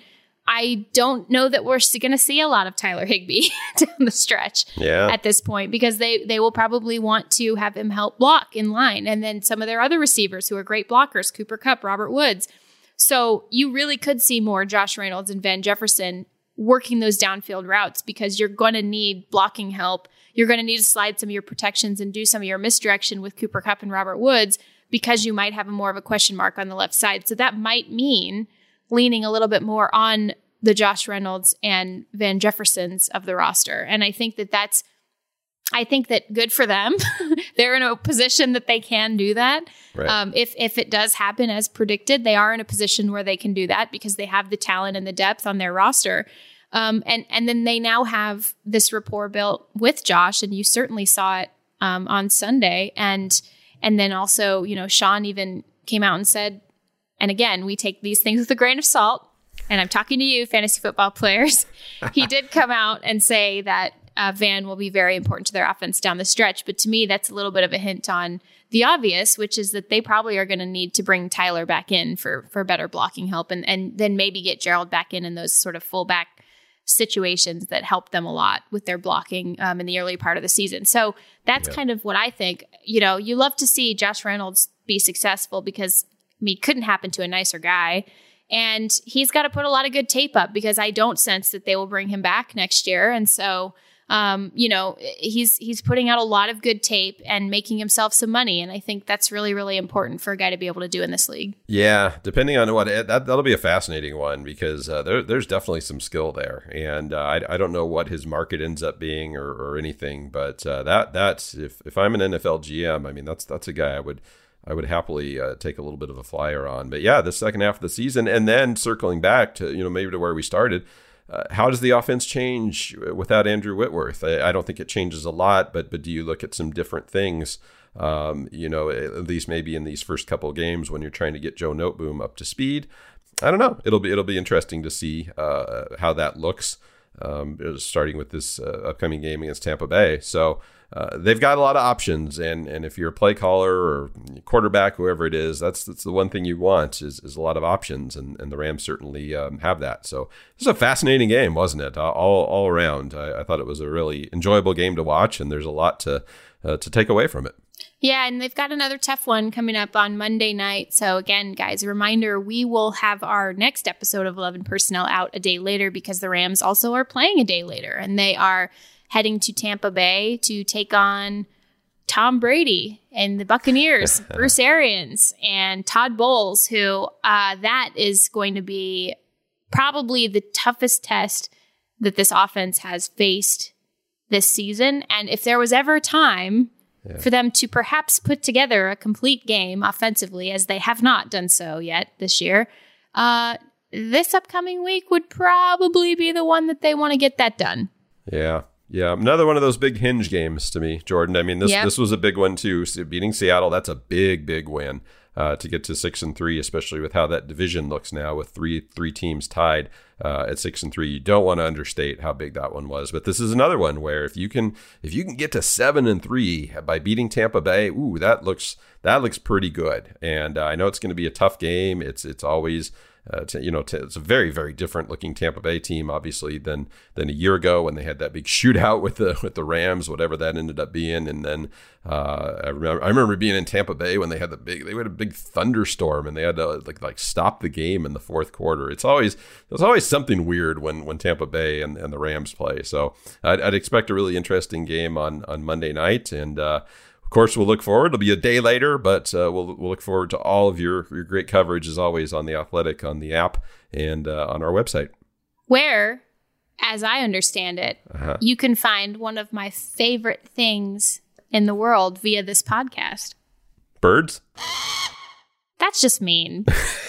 I don't know that we're going to see a lot of Tyler Higbee down the stretch yeah. at this point, because they, they will probably want to have him help block in line. And then some of their other receivers who are great blockers, Cooper Kupp, Robert Woods. So you really could see more Josh Reynolds and Van Jefferson working those downfield routes because you're going to need blocking help. You're going to need to slide some of your protections and do some of your misdirection with Cooper Kupp and Robert Woods because you might have a more of a question mark on the left side. So that might mean leaning a little bit more on the Josh Reynolds and Van Jeffersons of the roster. And I think that that's, I think that good for them. They're in a position that they can do that. Right. Um, if, if it does happen as predicted, they are in a position where they can do that because they have the talent and the depth on their roster. Um, and, and then they now have this rapport built with Josh, and you certainly saw it um, on Sunday. And, and then also, you know, Sean even came out and said, and again, we take these things with a grain of salt. And I'm talking to you, fantasy football players. He did come out and say that uh, Van will be very important to their offense down the stretch. But to me, that's a little bit of a hint on the obvious, which is that they probably are going to need to bring Tyler back in for, for better blocking help. And, and then maybe get Gerald back in in those sort of fullback situations that help them a lot with their blocking um, in the early part of the season. So that's yeah. kind of what I think. You know, you love to see Josh Reynolds be successful because I mean, it couldn't happen to a nicer guy. And he's got to put a lot of good tape up because I don't sense that they will bring him back next year. And so, um, you know, he's he's putting out a lot of good tape and making himself some money. And I think that's really, really important for a guy to be able to do in this league. Yeah, depending on what, that, that'll be a fascinating one because uh, there, there's definitely some skill there. And uh, I, I don't know what his market ends up being or, or anything, but uh, that that's, if, if I'm an N F L G M, I mean, that's that's a guy I would I would happily uh, take a little bit of a flyer on. But yeah, the second half of the season, and then circling back to, you know, maybe to where we started, uh, how does the offense change without Andrew Whitworth? I, I don't think it changes a lot, but but do you look at some different things, um, you know, at least maybe in these first couple of games when you're trying to get Joe Noteboom up to speed? I don't know. It'll be it'll be interesting to see uh, how that looks, um, starting with this uh, upcoming game against Tampa Bay. So Uh, they've got a lot of options, and, and if you're a play caller or quarterback, whoever it is, that's that's the one thing you want is, is a lot of options, and, and the Rams certainly um, have that. So this is a fascinating game, wasn't it? Uh, all all around, I, I thought it was a really enjoyable game to watch, and there's a lot to uh, to take away from it. Yeah, and they've got another tough one coming up on Monday night. So again, guys, a reminder, we will have our next episode of eleven Personnel out a day later because the Rams also are playing a day later, and they are heading to Tampa Bay to take on Tom Brady and the Buccaneers, Bruce Arians and Todd Bowles, who uh, that is going to be probably the toughest test that this offense has faced this season. And if there was ever a time yeah. for them to perhaps put together a complete game offensively, as they have not done so yet this year, uh, this upcoming week would probably be the one that they want to get that done. Yeah. Yeah, another one of those big hinge games to me, Jordan. I mean, this yep. this was a big one too. So beating Seattle, that's a big, big win uh, to get to six and three, especially with how that division looks now with three three teams tied uh, at six and three. You don't want to understate how big that one was. But this is another one where if you can if you can get to seven and three by beating Tampa Bay, ooh, that looks that looks pretty good. And uh, I know it's going to be a tough game. It's it's always. Uh, to, you know, to, it's a very, very different looking Tampa Bay team, obviously, than than a year ago when they had that big shootout with the with the Rams, whatever that ended up being. And then uh, I remember I remember being in Tampa Bay when they had the big they had a big thunderstorm and they had to like like stop the game in the fourth quarter. It's always there's always something weird when when Tampa Bay and, and the Rams play. So I'd, I'd expect a really interesting game on on Monday night. And uh, of course, we'll look forward. It'll be a day later, but uh, we'll we'll look forward to all of your, your great coverage, as always, on The Athletic, on the app, and uh, on our website. Where, as I understand it, uh-huh. you can find one of my favorite things in the world via this podcast. Birds? That's just mean.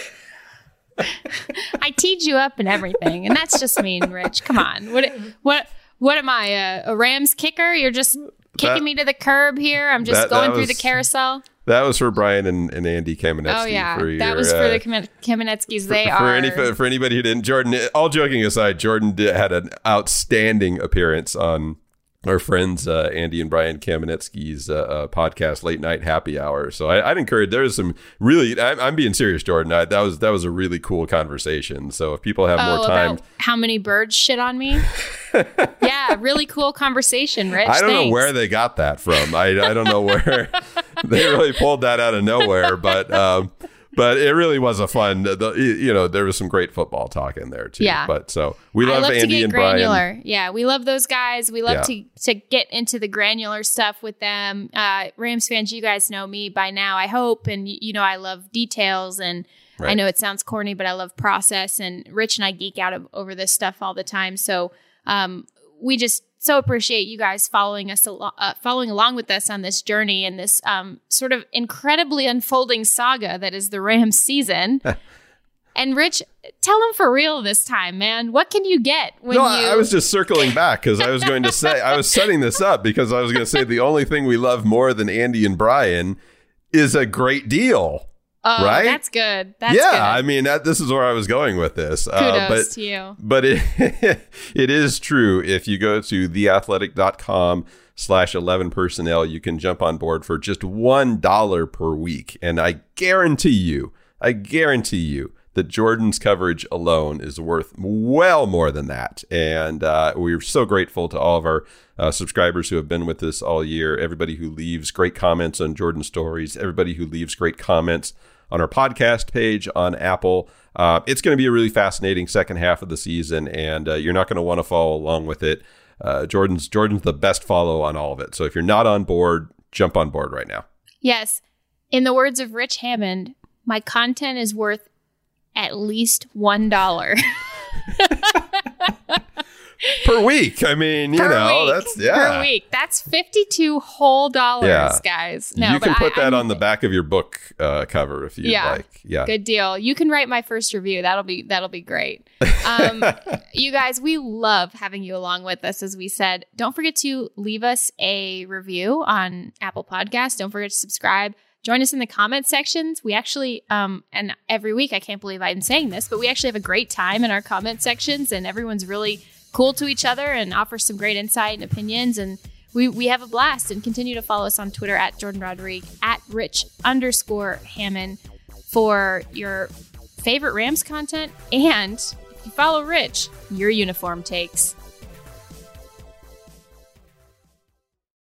I teed you up and everything, and that's just mean, Rich. Come on. What what what am I, a, a Rams kicker? You're just kicking that, me to the curb here. I'm just that, going that was, through the carousel. That was for Brian and, and Andy Kamenetsky. Oh yeah, for your, that was for uh, the Kamenetskys. They for, are for, any, for anybody who didn't. Jordan, all joking aside, Jordan did, had an outstanding appearance on our friends uh, Andy and Brian Kamenetsky's uh, uh, podcast, Late Night Happy Hour. So I, I'd encourage. There's some really. I'm, I'm being serious, Jordan. I, that was that was a really cool conversation. So if people have oh, more time, about how many birds shit on me? Yeah, really cool conversation, Rich. I don't Thanks. know where they got that from. I I don't know where they really pulled that out of nowhere, but. Um, But it really was a fun, the, you know, there was some great football talk in there too. Yeah. But so we love, love Andy and granular. Brian. Yeah, we love those guys. We love yeah. to to get into the granular stuff with them. Uh, Rams fans, you guys know me by now, I hope. And, you know, I love details. And right. I know it sounds corny, but I love process. And Rich and I geek out of, over this stuff all the time. So um, we just so appreciate you guys following us, al- uh, following along with us on this journey and this um, sort of incredibly unfolding saga that is the Rams season. And Rich, tell them for real this time, man. What can you get when no, you? I was just circling back because I was going to say I was setting this up because I was going to say the only thing we love more than Andy and Brian is a great deal. Oh, right? That's good. That's yeah, good. I mean, that, this is where I was going with this. Kudos uh, but, to you. But it, it is true. If you go to theathletic.com slash 11 personnel, you can jump on board for just one dollar per week. And I guarantee you, I guarantee you that Jordan's coverage alone is worth well more than that. And uh, we're so grateful to all of our uh, subscribers who have been with us all year, everybody who leaves great comments on Jordan Stories, everybody who leaves great comments on our podcast page on Apple. Uh, it's going to be a really fascinating second half of the season, and uh, you're not going to want to follow along with it. Uh, Jordan's Jordan's the best follow on all of it. So if you're not on board, jump on board right now. Yes. In the words of Rich Hammond, my content is worth at least one dollar. Per week. I mean, you per know, week. that's, yeah. Per week. That's fifty-two whole dollars, yeah. guys. No, you can but put I, that I'm, on the back of your book uh, cover if you'd yeah, like. Yeah. Good deal. You can write my first review. That'll be, that'll be great. Um, you guys, we love having you along with us. As we said, don't forget to leave us a review on Apple Podcasts. Don't forget to subscribe. Join us in the comment sections. We actually, um, and every week, I can't believe I'm saying this, but we actually have a great time in our comment sections, and everyone's really cool to each other and offers some great insight and opinions. And we, we have a blast. And continue to follow us on Twitter at Jordan Rodrigue, at Rich underscore Hammond for your favorite Rams content. And if you follow Rich, your uniform takes.